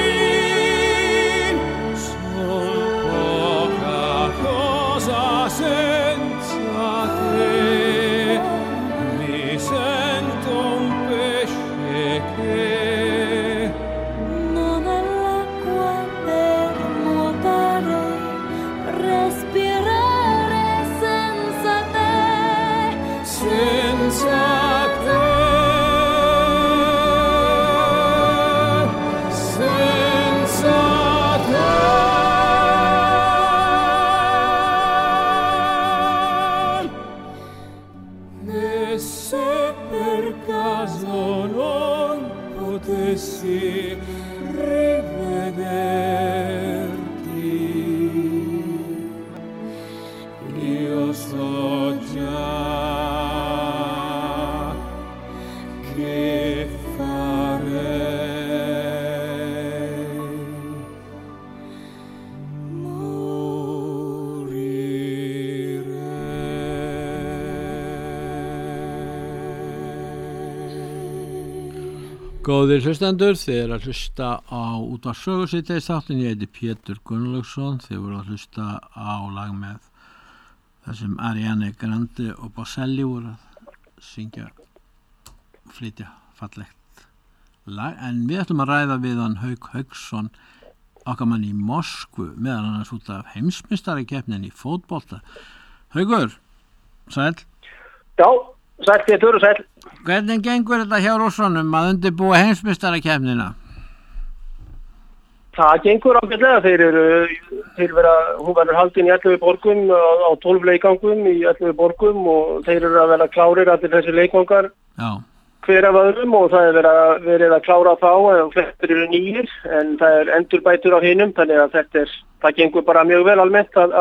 son poca cosa senza te, mi sento un pesce che non ha l'acqua per nuotare, respirare senza te, senza te, senza te. E se per caso non potessi rivederti, io so già che farei, morirei. Góðir hlustendur, þið eru að hlusta á Útvarp Sögu síðdegisþáttin. Ég heiti Pétur Gunnlaugsson. Þið voru að hlusta á lag með þessum Ariane Grande og Boselli voru að syngja og flytja fallegt lag. En við ætlum að ræða við hann Hauk Hauksson, okkar mann í Moskvu, meðal annars út af heimsmeistarakeppnin í fótbolta. Haukur, sæll. Já, sæll Pétur og sæll. Hvernig gengur þetta hjá Rússunum að undirbúa heimsmeistarakeppnina? Það gengur ágætlega. Hún verður haldin í 11 borgum á 12 leikangum í 11 borgum og þeir eru að vera klárir allir þessi leikangar. Já. Hver af öðrum og það er verið að klára þá en flestir eru nýjir en það er endurbætur á hinum þannig að það gengur bara mjög vel almennt að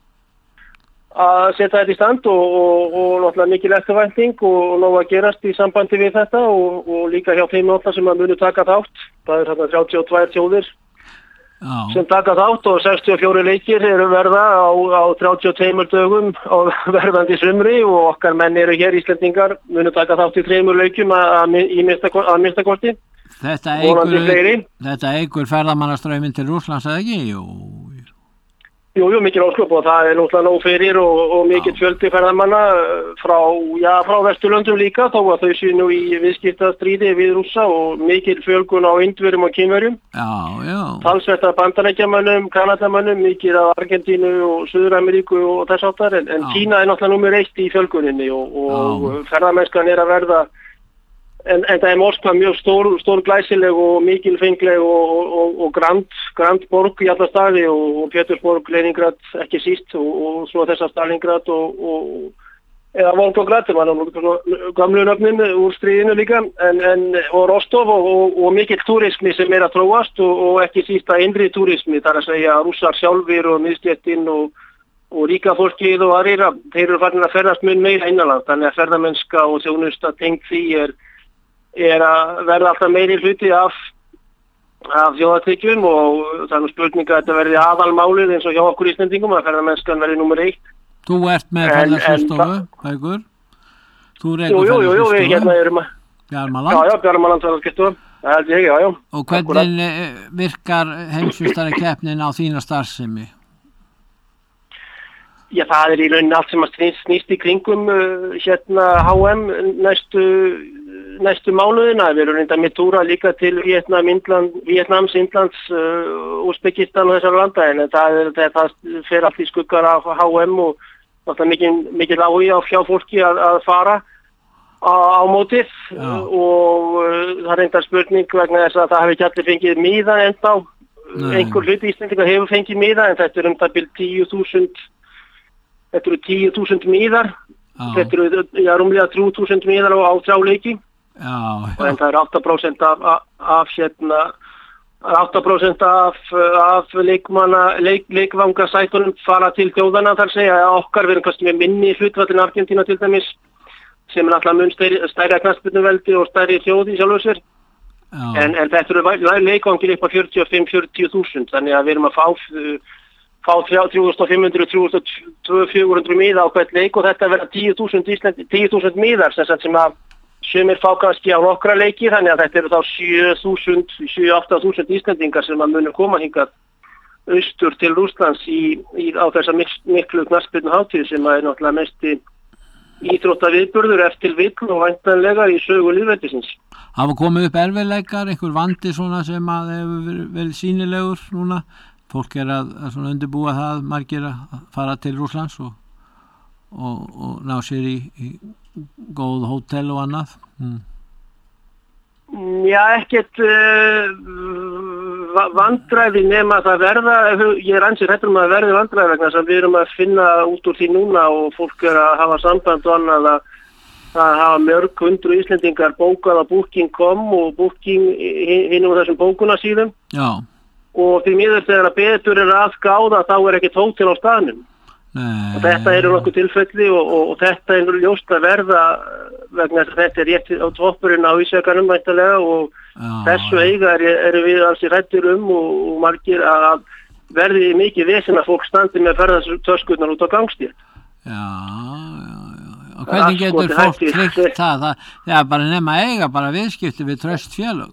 setja þetta í stand og náttúrulega mikil eftirvænting og nóg að gerast í sambandi við þetta og líka hjá þeim náttúrulega sem að munu taka þátt. Það er þarna 32 þjóðir sem taka þátt og 64 leikir eru verða á 32 dögum á verðandi sumri og okkar menn eru hér Íslendingar munu taka þátt í 3 leikjum að minnsta kosti. Þetta eykur ferðamannastrauminn til Rússlands eða ekki? Jú. Jú, mikil ósköp og það náttúrulega nóg fyrir og mikill fjöldi ferðamanna frá Vesturlöndum líka, þó að þau séu nú í viðskiptastríði við Rússa og mikil fjölgun á Indverjum og Kínverjum. Já. Talsvert af Bandaríkjamönnum, Kanadamönnum, mikil af Argentínu og Suður-Ameríku og þess áttar, en Kína náttúrulega númer 1 í fjölguninni og ferðamennskan að verða. En það Moskva mjög stór glæsileg og mikilfengleg og grand borg í alla staði og Pétursborg, Leningrad ekki síst og svo þessar Stalingrad eða Volgograd, það var gamlu nöfnin úr stríðinu líka, og Rostov og mikill túrismi sem að þróast og ekki síst að innri túrismi, þar að segja rússar sjálfir og miðstéttin og ríka fólkið og aðrir, þeir eru farin að ferðast mun meira innanlands, þannig að ferðamennska og þjónusta tengt því að verða alltaf meiri hluti af þjóðartekjum og það spurninga að þetta verði aðalmálið eins og hjá okkur Íslendingum að ferðamennskan verði númer 1. Þú ert með ferðarskristofu, Haukur? Þú rekur ferðarskristofu? Jú, við hérna erum að Bjarmaland? Já, Bjarmaland ferðarskristofu, það held ég, já. Og hvernig virkar heimsmeistarakeppnin á þína starfsemi? Já, það í rauninni allt sem að snýst í kringum HM næstu mánuðina. Við erum reynda með túra líka til Vietnams, Indlands, Uzbekistan og þessar landa, en það fer allt í skuggar af HM og það mikil áhugi á hjá fólki að fara á mótið og það reyndar spurning vegna þess að það hefur ekki allir fengið miða ennþá. Einhver hluti Íslendinga hefur fengið miða en þetta það bil 10.000. Þetta eru 10.000 miðar, þetta eru rúmlega 3.000 miðar á 3 leiki og en það er 8% af leikvangasætunum fara til þjóðana, þar segja að okkar við erum kannski með minni hlutfallin Argentína til dæmis sem alltaf mun stærri knattspyrnuveldi og stærri þjóð í sjálfu sér en þetta eru leikvangir upp á 45-40.000 þannig að við erum að fá 3.500-3.400 miða á hvert leik og þetta verða 10.000 miðar sem að sumir fá kannski á nokkra leiki þannig að þetta eru þá 7.000-8.000 Íslendingar sem að munu koma hingað austur til Rússlands á þessa miklu knattspyrnuhátíð sem að náttúrulega mesti íþróttaviðburður eftir vill og væntanlega í sögu lýðveldisins. Hafa komið upp erfiðleikar, einhver vandi svona sem að hefur verið sýnilegur núna? Fólk að svona undirbúa það margir að fara til Rússlands og ná sér í góð hótel og annað. Já, ekkert vandræði nema það verða, ég ansið hrættur að verði vandræði vegna þess að við erum að finna út úr því núna og fólk að hafa samband og annað að hafa mörg 100 Íslendingar bókað á Booking.com og Booking hinn úr þessum bókunasíðum. Já. Og því miður þegar að betur að gáða þá ekkert hótel á staðnum. Og þetta eru nokkuð tilfelli og þetta ljóst að verða vegna þess að þetta rétt á toppurinn á Ísjakanum væntanlega og þessu eiga eru við alls hræddir og margir að verði mikið vesen að fólk standi með ferðartöskurnar út á gangstétt. Já. Og hvernig getur fólk tryggt það? Það er bara nema eiga bara viðskipti við traust félög.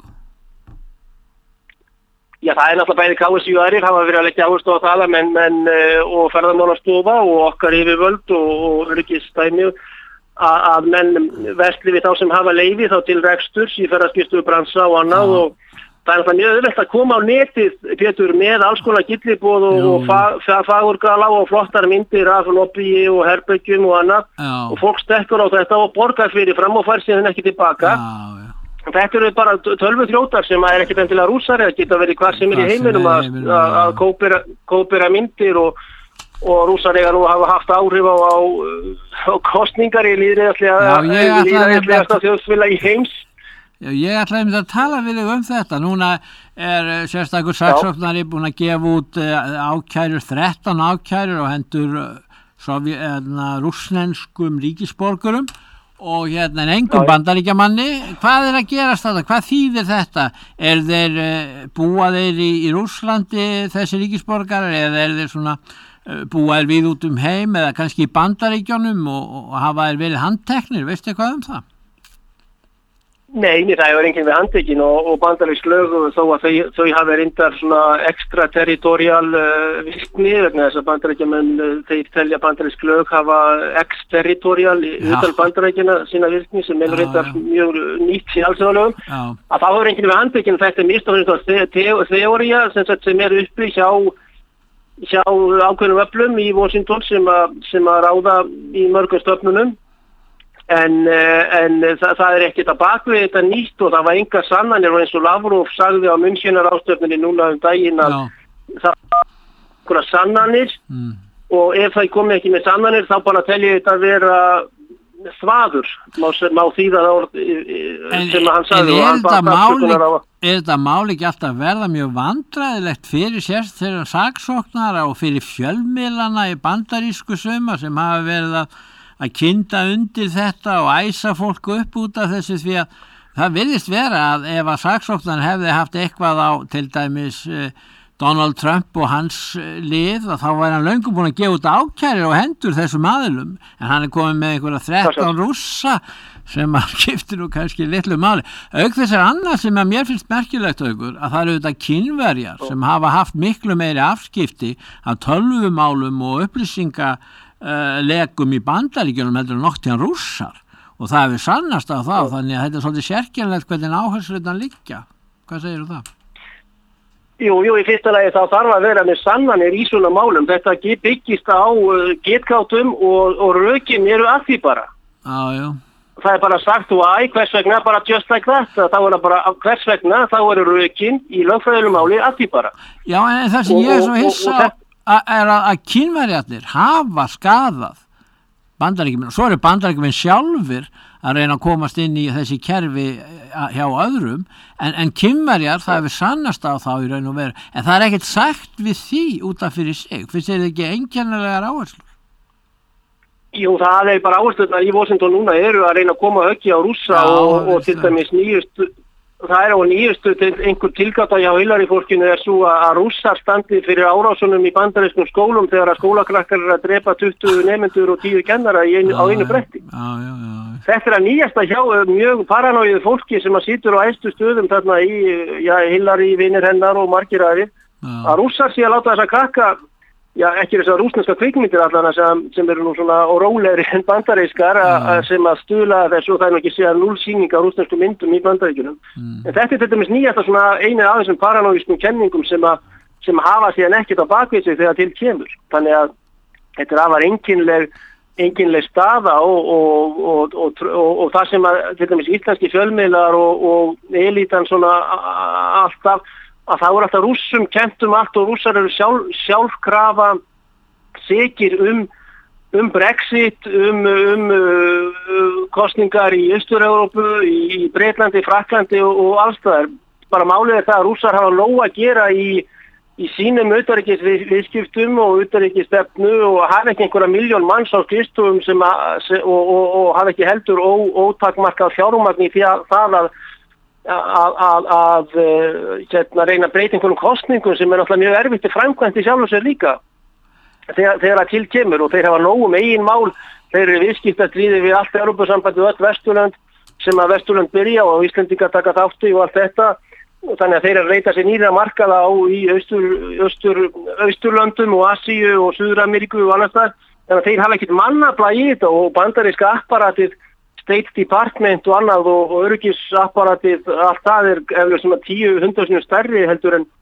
Já, það er náttúrulega bæði KSÍ og aðrir hafa verið að leggja áherslu á það og ferðamálastofa og okkar yfirvöld og öryggistæmi að menn versli við þá sem hafa leyfi þá til reksturs í ferðaskiptu bransa og annað og það er mjög auðvelt að koma á netið, Pétur, með alls konar gylliboð og fagurgala og flottar myndir af lobbyi og herbyggjum og annað og fólk stekkur á þetta og borgar fyrir fram og fær síðan ekki tilbaka. Þetta eru bara tölvuþrjótar sem er ekkert endilega rússar eða geta verið hvað sem í heiminum að kópera myndir og rússar eiga nú hafa haft áhrif á kostningar í lýðræðislega þjóðsfélag í heims. Ég ætlaði að tala við þig þetta. Núna sérstakur saksóknari búin að gefa út ákærur, 13 ákærur og hendur rússneskum ríkisborgurum og engum bandaríkjamanni. Hvað að gerast þetta? Hvað þýðir þetta? Búa þeir í Rússlandi þessi ríkisborgarar eða þeir svona búa þeir við út heim eða kannski í bandaríkjunum og hafa þeir verið handteknir? Veistu eitthvað það? Nei, það hefur enginn við handtekinn og bandarísk lög þó að þau hafi reyndar svona extraterritorial virkni vegna þess að bandaríkjamenn þeir telja bandarísk lög hafa exterritorial utan bandaríkjana sína virkni sem reyndar mjög nýtt í alþjóðalögum að það hefur enginn við handtekinn þetta mistofnir teóría sem uppi hjá ákveðnum öflum í Washington sem að ráða í mörgum stofnunum en það ekkert að bakvið þetta nýtt og það var enga sannanir og eins og Lavrov sagði á Münchenar-ráðstefnunni núna daginn að það var einhverja sannanir og ef það komi ekki með sannanir þá bara telja þetta að vera þvaður má þýða sem hann sagði Er þetta mál ekki alltaf verða mjög vandræðilegt fyrir sérst þeirra saksóknara og fyrir fjölmiðlana í bandarísku suma sem hafa verið að kynda undir þetta og æsa fólk upp út af þessu því að það virðist vera að ef að saksóknarinn hefði haft eitthvað á til dæmis Donald Trump og hans lið og þá væri hann löngu búin að gefa út ákærir og hendur þessum aðilum en hann komið með einhverja 13 rússa sem að skiptir nú kannski litlu máli. Auk þess annað sem að mér finnst merkilegt aukur að það eru þetta Kínverjar sem hafa haft miklu meiri afskipti af tölvumálum og legum í Bandaríkjunum heldur nokktíðan rússar og það hefur sannast á þá þannig að þetta er svolítið sérkennilegt hvernig áhersluðan liggja. Hvað segir það? Jú, í fyrsta lagi þá þarf að vera með sannanir í svona málum. Þetta byggist á getgátum og rökin eru að því bara. Já. Það er bara sagt hvers vegna bara just like that. Þá er það bara hvers vegna þá eru rökin í lögfræðilegu máli að því bara. Já, en það sem ég er svo hissa er að Kínverjarnir hafa skaðað Bandaríkjamenn og svo eru Bandaríkjamenn sjálfur að reyna að komast inn í þessi kerfi hjá öðrum en Kínverjar það hefur sannast á þá í raun og veru en það er ekkert sagt við því út af fyrir sig finnst þér ekki einkennilegar áherslur? Jú, það er bara áherslunar í Washington núna eru að reyna að koma höggi á Rússa og til dæmis það er á nýjustu einhver tilgáta hjá Hillary-fólkinu er svo að Rússar standi fyrir árásunum í bandarískum skólum þegar að skólakrakkar eru að drepa 20 nemendur og 10 kennara á einu bretti. Þetta er að nýjasta hjá mjög paranóiðu fólki sem að situr á æstu stöðum þarna í Hillary, vinir hennar og margir aðrir. Að Rússar sé að láta þessa krakka ekki þessar rússneska kvikmyndir allan sem eru nú svona rólegri en bandarískar sem að stuðla þessu og það er nú ekki séð 0 sýning á rússnesku myndum í Bandaríkjunum. En þetta er þetta nýjasta svona einu af þessum paranóískum kenningum sem hafa síðan ekkert á bakvið sig þegar til kemur. Þannig að þetta er afar einkennileg staða og það sem að til dæmis íslenski fjölmiðlar og elítan svona alltaf að það voru alltaf rússum kennt allt og rússar eru sjálfkrafa sekir Brexit, kostningar í Austur-Evrópu, í Breitlandi, Frakklandi og alls það. Bara málið er það að rússar hafa nóg að gera í sínum utanríkisviðskiptum og utanríkisstefnu og hafa ekki einhverja 1 milljón manns á skrifstofum og hafa ekki heldur ótakmarkað fjármagn í því að það að reyna að breyta einhverjum kostningum sem er náttúrulega mjög erfitt framkvæmt í sjálfu sér líka þegar það til kemur og þeir hafa nógum eigin mál þeir eru viðskiptastríði við allt Evrópusambandið og öll Vesturlönd sem að Vesturlönd byrja og Íslendingar taka þátt í og allt þetta og þannig að þeir eru að reyta sér nýra markaða í Austurlöndum og Asíu og Suður-Ameríku og annars þar þannig að þeir hafa ekkert mannafla í þetta og bandaríska apparatið State Department og annað og öryggisapparatið, allt það er eftir sem að 10-100 sinni stærri heldur en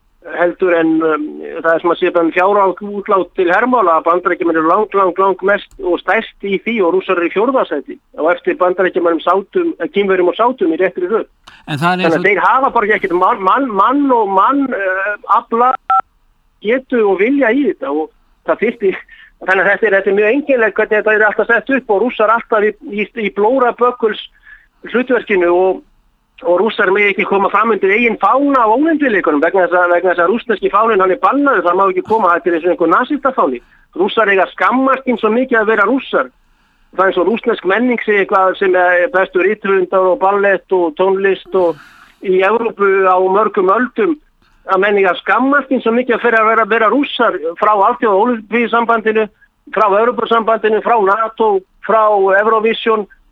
það er sem að sé bara fjárútlát til hermála að Bandaríkjamenn eru lang mest og stærst í því og rússar eru í 4. sæti og eftir Bandaríkjamennum Kínverjum og sátum í réttri röð. Þannig að þeir hafa bara ekkert mann afla getu og vilja í þetta og það þyrfti þannig að þetta er mjög einkennilegt hvernig þetta er alltaf sett upp og rússar alltaf í blóra bökkuls hlutverkinu og rússar með ekki koma fram undir eigin fána á ónefndileikunum vegna þess að rússneski fánin hann er bannaður, það má ekki koma hættir eins og einhver nasistafáni. Rússar eiga skammast svo mikið að vera rússar. Það er eins og rússnesk menning sé eitthvað sem er bestu rithöfundar og ballett og tónlist og í Evrópu á mörgum öldum að menninga skammast svo mikið fyrir að vera rússar frá Alþjóða Ólympíusambandinu, frá Evrópusambandinu, frá NATO, frá Eurovision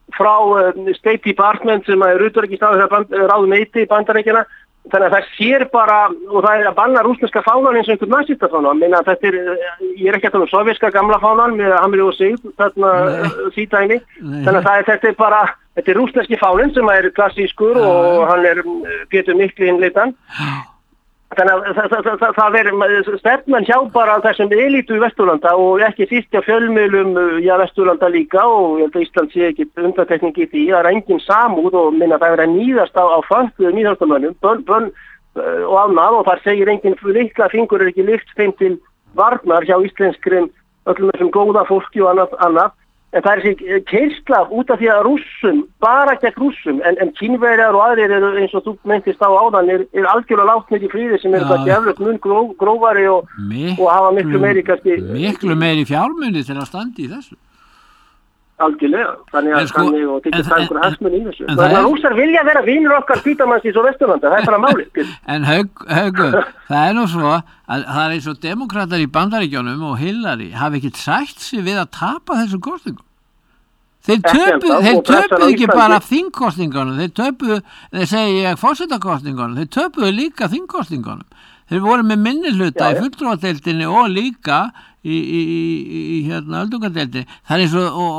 frá State Department sem er utanríkisráðuneyti Bandaríkjanna, þannig að það sér bara, og það er að banna rússneska fánan eins og einhvern nasistafánan. Ég er ekki að tala um sovjerska gamla fánan með Hamri og Sig, því dæmi. Þannig að þetta er rússneski fánin sem er klassískur og hann er Pétur Mikli innleitan. Þannig að það er stefnan hjá bara þessum elítu í Vesturlanda og ekki síst hjá fjölmiðlum Vesturlanda líka, og ég held að Ísland sé ekki undantekning í því. Það er engin samúð og það er að níðast á fötluðum íþróttamönnum, bönn og annað, og þar segir engin litla fingur er ekki lyft þeim til varnar hjá íslenskrim öllum þessum góða fólki og annað. En það er þessi keyrsla út af því að Rússum, bara gegn Rússum, en Kínverjar og aðrir eru eins og þú mentist á áðan, er algjörlega látnir í fríði sem eru kannski eflaust mun grófari og hafa miklu meiri kannski... Miklu meiri fjármuni til að standa í þessu. Algjörlega, þannig og tekið það einhverja hagsmuni í þessu. Þannig að Rússar vilja vera vinur okkar Hvítamannsins og Vesturlanda, það er bara málið. En Haukur, það er nú svo að það er eins og demókratar í Bandaríkjunum og Hillary hafi ekkert sætt sig við að tapa þessum kostingum. Þeir töpuðu ekki bara þingkostingunum, þeir segi ég forsetakostingunum, þeir töpuðu líka þingkostingunum. Þeir voru með minnihluta í fulltrúadeildinni og líka í öldungadeildinni. Það er eins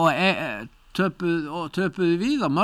og töpuðu við á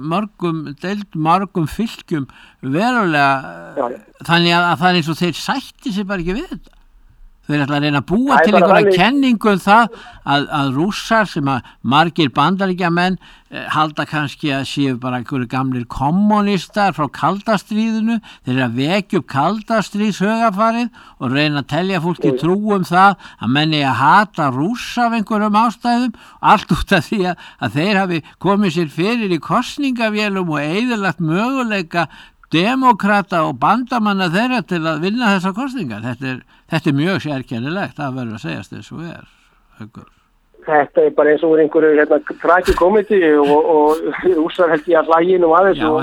mörgum fylkjum verulega, þannig að það er eins og þeir sætti sig bara ekki við þetta. Þeir ætla að reyna að búa til einhverja kenningu það að Rússar sem að margir Bandaríkjamenn halda kannski að séu bara einhverju gamlir kommunistar frá kaldastríðinu. Þeir eru að vekja upp kaldastríðshögafarið og reyna að telja fólki trú það að menn eigi að hata Rússa af einhverjum ástæðum, allt út af því að þeir hafi komið sér fyrir í kosningavélum og eyðilagt möguleika demókrata og bandamanna þeirra til að vinna þessar kosningar. Þetta er mjög sérkennilegt, það verður að segjast eins og Haukur. Þetta er bara eins og einhverju tragikomedi og Rússar held ég að hlæginu aðeins. Já,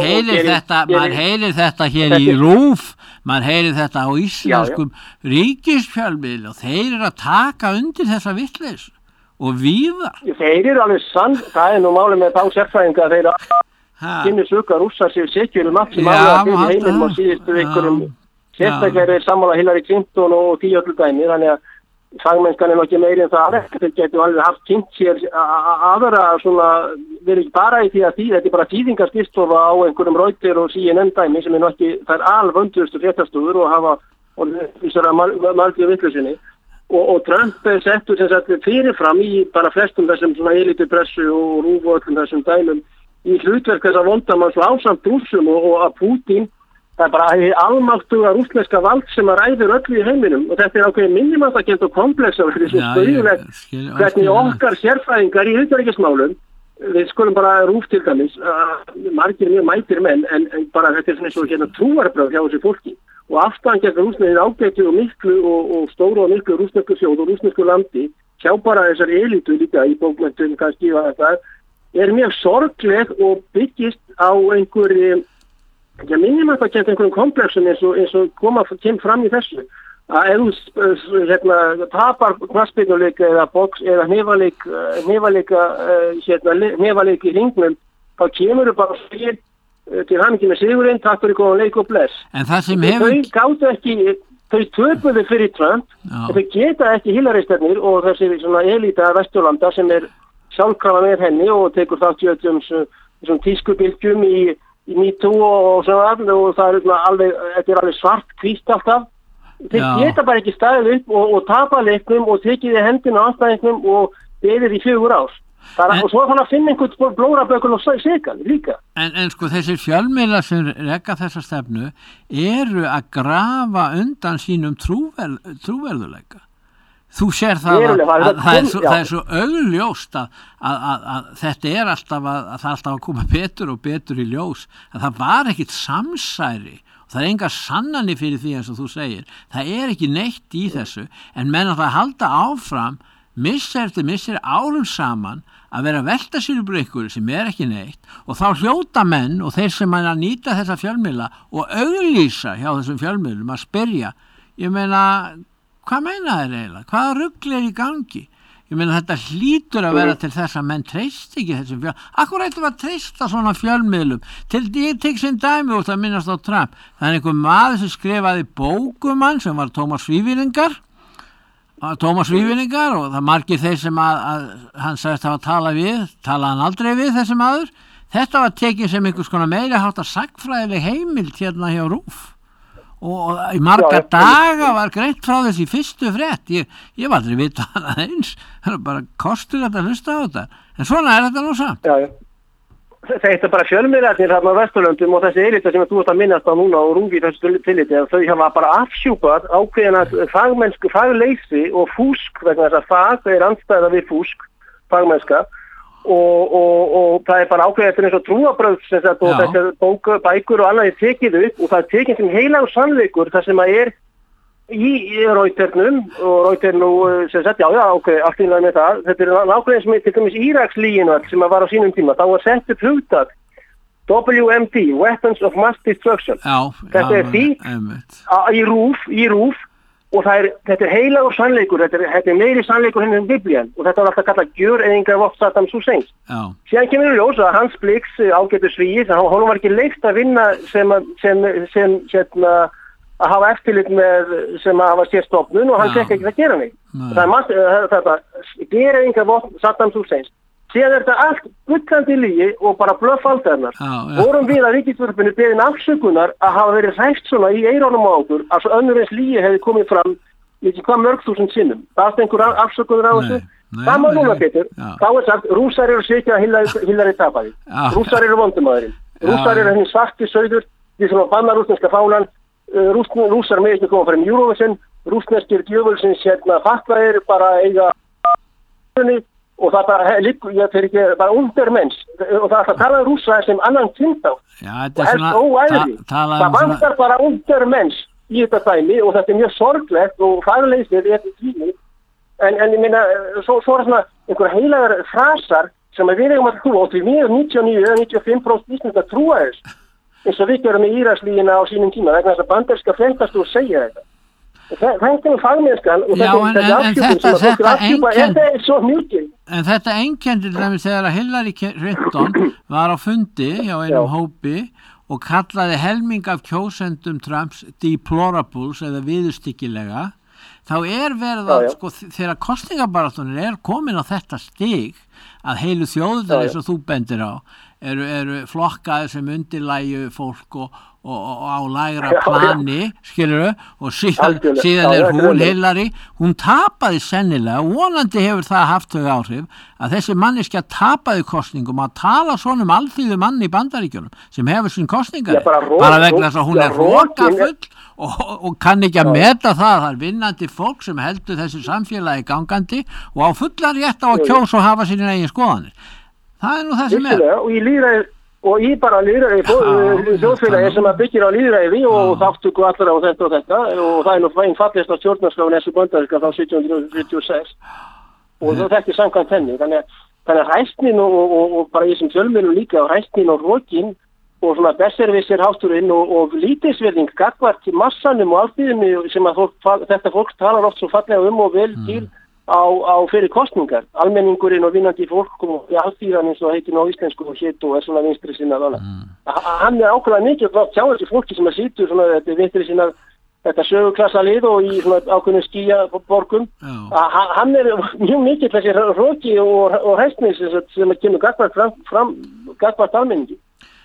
maður heyrir þetta hér í RÚV, maður heyrir þetta á íslenskum ríkisfjölmiðli og þeir eru að taka undir þessa vitleysu og víðar. Þeir eru alveg sann, það er nú málið með þá sérfræðinga að þeir kynni sökka Rússar sér sekjur allt sem aðeins heiminum og síðustu einhverjum sérstaklega er sammála Hillary Clinton og 10 öllu dæmi, þannig að fagmennskan er nokkið meiri en það þeir getur alveg haft kynnt sér aðra svona, verið ekki bara í því að þetta er bara þýðingarskristofa á einhverjum Reuters og CNN dæmi sem er nokkið, það er alvöndustu fréttastofur og hafa þessara margir vitleysinni og Trump er settur sem sagt fyrirfram í bara flestum þessum svona elitupressu og RÚV og öllum þessum dæmum í hlutverk þess að vondamanns og ásamt Rússum og að Pútín, það er bara almáttuga rússneska vald sem að ræður öllu í heiminum og þetta er ákveðin minnimannskennt og komplex af þessu stöðulegt hvernig okkar sérfræðingar í utanríkismálum, við skulum bara RÚV til dæmis, margir mjög mætir menn en bara þetta er svona trúarbrögð hjá þessu fólki og afstæðan gegn Rússneið ágættu og miklu og stóru og miklu rússnesku þjóð og rússnesku landi, hjá bara þessar elitu líka í bókmenntum kannski og þetta er mjög sorgleg og byggist á einhverju minnimannskennt einhverjum komplexum eins og kemur fram í þessu að ef þú tapar knattspyrnuleika eða box eða hnefaleik í hringnum þá kemur þú bara til hamingju með sigurinn, takk fyrir góðan leik og bless. En það sem hefur þau töpuðu fyrir Trump og þau geta ekki Hillary-stefnir og þessi svona elita Vesturlanda sem er sjálfkrafa með henni og tekur þátt í öllum þessum tískubylgjum í MeToo og svona og það er alveg, þetta er alveg svart hvítt alltaf. Þeir geta bara ekki staðið upp og tapa leiknum og tekið í hendina á anstæðingnum og beðið í 4 ár. Og svo þannig að finna einhvern blórabökun og segan líka. En sko þessir fjölmiðlar sem reka þessa stefnu eru að grafa undan sínum trúverðuleika. Þú sér það að það er svo augljóst að þetta er alltaf að koma betur og betur í ljós, að það var ekkit samsæri og það er enga sannanir fyrir því eins og þú segir. Það er ekki neitt í þessu en menn að það halda áfram missir árum saman að vera að velta sér upp einhverju sem er ekki neitt og þá hljóta menn og þeir sem að nýta þessa fjölmiðla og auglýsa hjá þessum fjölmiðlum að spyrja, ég meina, hvað meina þeir eiginlega? Hvaða rugl er í gangi? Ég meina þetta hlýtur að vera til þess að menn treyst ekki þessum fjölmiðlum. Akkur ættum að treysta svona fjölmiðlum? Ég tek sem dæmi úr það minnast á Trump. Það er einhver maður sem skrifaði bókumann sem var Tómas Vífiringar og það margir þeir sem að hann sagðist hafa talaði hann aldrei við þessi maður. Þetta var tekið sem einhvers konar meiri háttar sagnfræðileg heimild hérna hjá RÚV. Og í marga daga var greint frá þessi fyrstu frétt. Ég var aldrei vita hana eins. Það er bara kostur að hlusta á þetta. En svona er þetta nú samt. Já. Þetta bara fjölmiðlarnir þarna á Vesturlöndum og þessi elita sem þú ert að minnast á núna og RÚV í þessu tilliti, þau hafa bara afsjúpað ákveðina fagleysi og fúsk vegna þess að fag er andstæða við fúsk, fagmennska og það er bara ákveðið eftir eins og trúarbrögð og þessar bækur og annað er tekið upp og það er tekið sem heilagur sannleikur þar sem að er í Reuternum og Reutern nú sem sagt, allt í lagi með það. Þetta er nákvæmlega sem til dæmis Írakslíginu sem var á sínum tíma. Þá var sett upp hugtak WMD, Weapons of Mass Destruction. Þetta er því í RÚV og þetta er heilagur sannleikur, þetta er meiri sannleikur henni en Biblían og þetta var alltaf kallað gjöreyðingarvopn Saddams Husseins. Síðan kemur í ljós að Hans Blix ágætur Svíi, honum var ekki leyft að vinna sem að hafa eftirlit með sem að hafa sér stofnun og hann fekk ekki að gera neitt. Það er þetta gjöreyðingarvopn Saddams Husseins. Síðan er þetta allt bullandi lygi og bara blöffaldarinnar. Vorum við að ríkisvörpinu beðin afsökunar að hafa verið hræft svona í eirónum á okkur að svo önnur eins lygi hefði komið fram hvað mörg þúsund sinnum. Það er einhver afsökunar á þessu. Það má núna betur. Þá er sagt, Rússar eru svikið að Hillary tapaði. Rússar eru vondumadurinn. Rússar eru henni svarti sauður, því sem að banna rússneska fánan. Rússar með ekki koma frem Eurovision. Rússneskir djöfulsins fatlaðir bara eiga og það bara undermenns og það er að tala Rússa sem annan kynntá og helst óæðri. Það vantar bara undermenns í þetta dæmi og þetta er mjög sorglegt og fagleysið er tími en ég meina, svo er svona einhver heilagar frasar sem við eigum að trúa og því við 99-95% íslenska trúa þess eins og við gerum með Írakslígina á sínum tíma vegna þess að bandaríska fréttastúr segja þetta. Þetta er fagmennskan og þetta er svo mjög. En þetta einkenndi þegar að Hillary Clinton var á fundi hjá einum hópi og kallaði helming af kjósendum Trumps deplorables eða viðurstyggilega, þá er verið að þegar kosningabaráttunir er komin á þetta stig að heilu þjóðurnar eins og þú bendir á eru flokkaðir sem undirlægju fólk og á lægra plani, skilurðu, og síðan er hún Hillary, hún tapaði sennilega, vonandi hefur það haft þau áhrif, að þessi manneskja tapaði kosningum að tala svona alþýðu mann í Bandaríkjunum sem hefur sín kosningar, bara vegna þess að hún er rokafull og kann ekki að meta það er vinnandi fólk sem heldur þessi samfélagi gangandi og á fullan rétt á að kjósa og hafa sín eigin skoðanir. Það er nú það sem er. Og í lýðræði og í bara lýðræði þjóðfélagi sem að byggir á lýðræði og þáttöku allra á þetta og það er nú einn fallegast á stjórnarskráin þessu bandaríska frá 1776 og þetta er samkvæmt henni. Þannig að hræstnin og bara í þessum fjölmiðlum líka hræstnin og rokin og svona besservissir hátturinn og lítilsvirðing gagnvart massanum og alþýðunni sem að þetta fólk talar oft svo fallega og vel til á fyrir kostningar, almenningurinn og vinnandi fólk og alþýðan eins og heitir á íslensku og hétt og er svona vinstri sinnað hann er ákveðað mikið að sjá þessi fólki sem að sýtur svona þetta vinstri sinnað þetta söguklassa lið og í svona ákveðinu skýjaborgum hann er mjög mikið þessi roki og hæstnis sem að kemur gagvart almenningi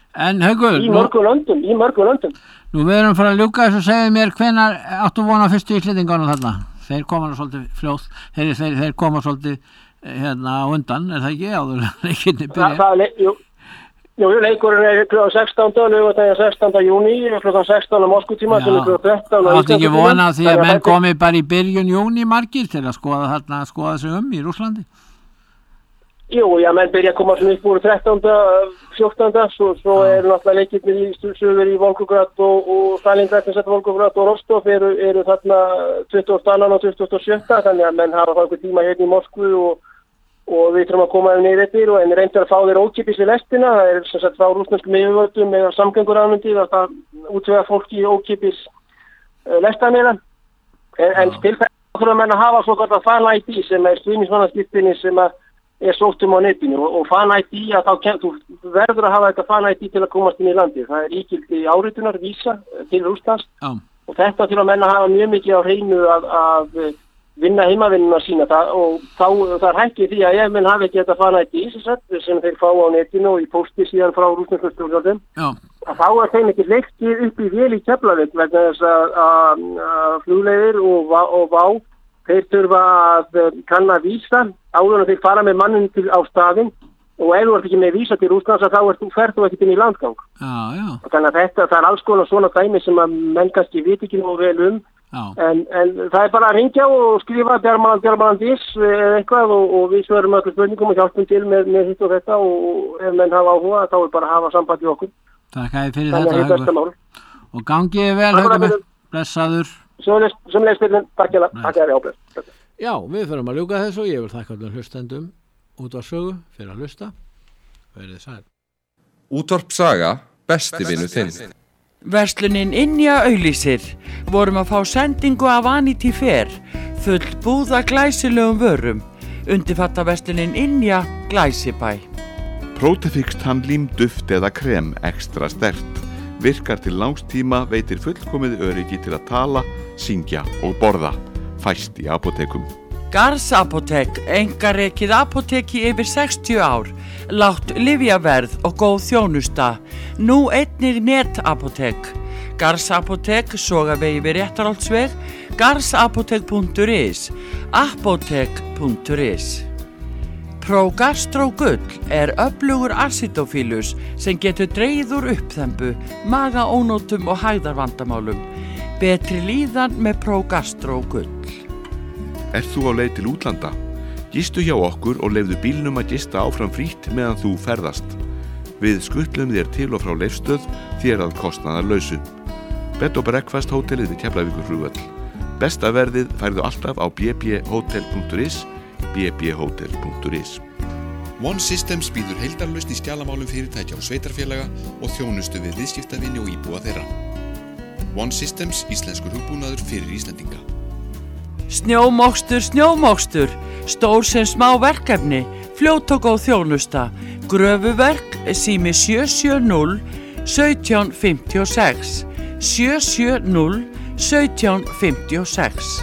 í mörgum löndum. Nú við erum fara að ljúka þess að segja mér hvenær áttu vona fyrstu íslendingarna þarna? Þeir koma svolítið fljótt, þeir koma svolítið á undan, er það ekki áður leikinni byrja? Jú, leikurinn er kl. 16. júni, kl. 16 á Moskvutíma, sem er kl. 13 á Íslandi. Áttu ekki vona því að menn komi bara í byrjun júni margir til að skoða sig í Rússlandi? Jú, menn byrja að koma svona upp úr 13. 14. Svo eru náttúrulega leikirnir í Suður í Volgograd og Stalingrad Volgograd og Rostov eru þarna 22. og 27. Þannig að menn hafa einhver tíma hérna í Moskvu og við þurfum að koma niður eftir en reyndar að fá þeir ókipis í lestina. Það er sem sagt frá rússneskum yfirvöldum eða samgönguráðuneyti að það útvega fólki ókipis lestanir en til þurfa menn að hafa svo gott að Fan ID sem stuðningsmannaskírteini sem er sótt á netinu og Fan ID að þú verður að hafa þetta Fan ID til að komast inn í landið. Það er ígildi áritunar, vísa til Rússlands og þetta þurfa menn að hafa mjög mikið á hreinu að vinna heimavinnuna sína og það er hækkið því að ef menn hafi ekki þetta Fan ID sem þeir fá á netinu og í pósti síðan frá rússnesku stjórnvöldum þá er þeim ekki leiktið upp í vél í Keflavík vegna þess að flugleiðir og Vá þeir þurfa að kanna vísa áður en þeir fara með mannin á staðinn og ef þú ert ekki með vísa til Rússlands þá ferð þú ekki inn í landgang. Þannig að það er alls konar svona dæmi sem að menn kannski veit ekki nú vel en það er bara að ringja og skrifa Bjarmalandis eða eitthvað og við svörum öllu spurningum og hjálpum til með hitt og þetta og ef menn hafa áhuga þá er bara að hafa samband í okkur. Takk að þið fyrir þetta Haukur og gangið vel Haukur blessaður. Sömuleiðis fyrir takk að ábless. Já, við förum að ljúka þessu og ég vil þakka allir hlustendum Útvarpssögu fyrir að hlusta. Verið sæl. Útvarp Saga, besti vinur þinn. Verslunin Ynja auglýsir. Vorum að fá sendingu af Vanity Fair, full búða glæsilegum vörum. Undirfatta verslunin Ynja Glæsibæ. Protefix tannlím, duft eða krem ekstra sterkt. Virkar til langs tíma, veitir fullkomið öryggi til að tala, syngja og borða. Fæst í apótekum. Garðs apótek, einkarekið apóteki yfir 60 ár. Lágt lyfjaverð og góð þjónusta. Nú einnig netapótek. Garðs apótek, Sogavegi við Réttarholtsveg, garðsapótek.is, apótek.is. Progastro Gull er öflugur acidofílus sem getur dregið úr uppþembu, magaónótum og hægðarvandamálum. Betri líðan með Progastro Gull. Ert þú á leið til útlanda? Gistu hjá okkur og leyfðu bílnum að gista áfram frítt meðan þú ferðast. Við skuttlum þér til og frá Leifsstöð þér að kostnaðarlausu. Bed & Breakfast hótelið við Keflavíkurflugvöll. Besta verðið færðu alltaf á bbhotel.is, bbhotel.is. One Systems býður heildarlausn í skjalamálum fyrirtækja og sveitarfélaga og þjónustu við viðskiptavini og íbúa þeirra. One Systems, íslenskur hugbúnaður fyrir Íslendinga. Snjómokstur, stór sem smá verkefni, fljót og góð þjónusta, gröfuverk, sími 770 1756, 770 1756.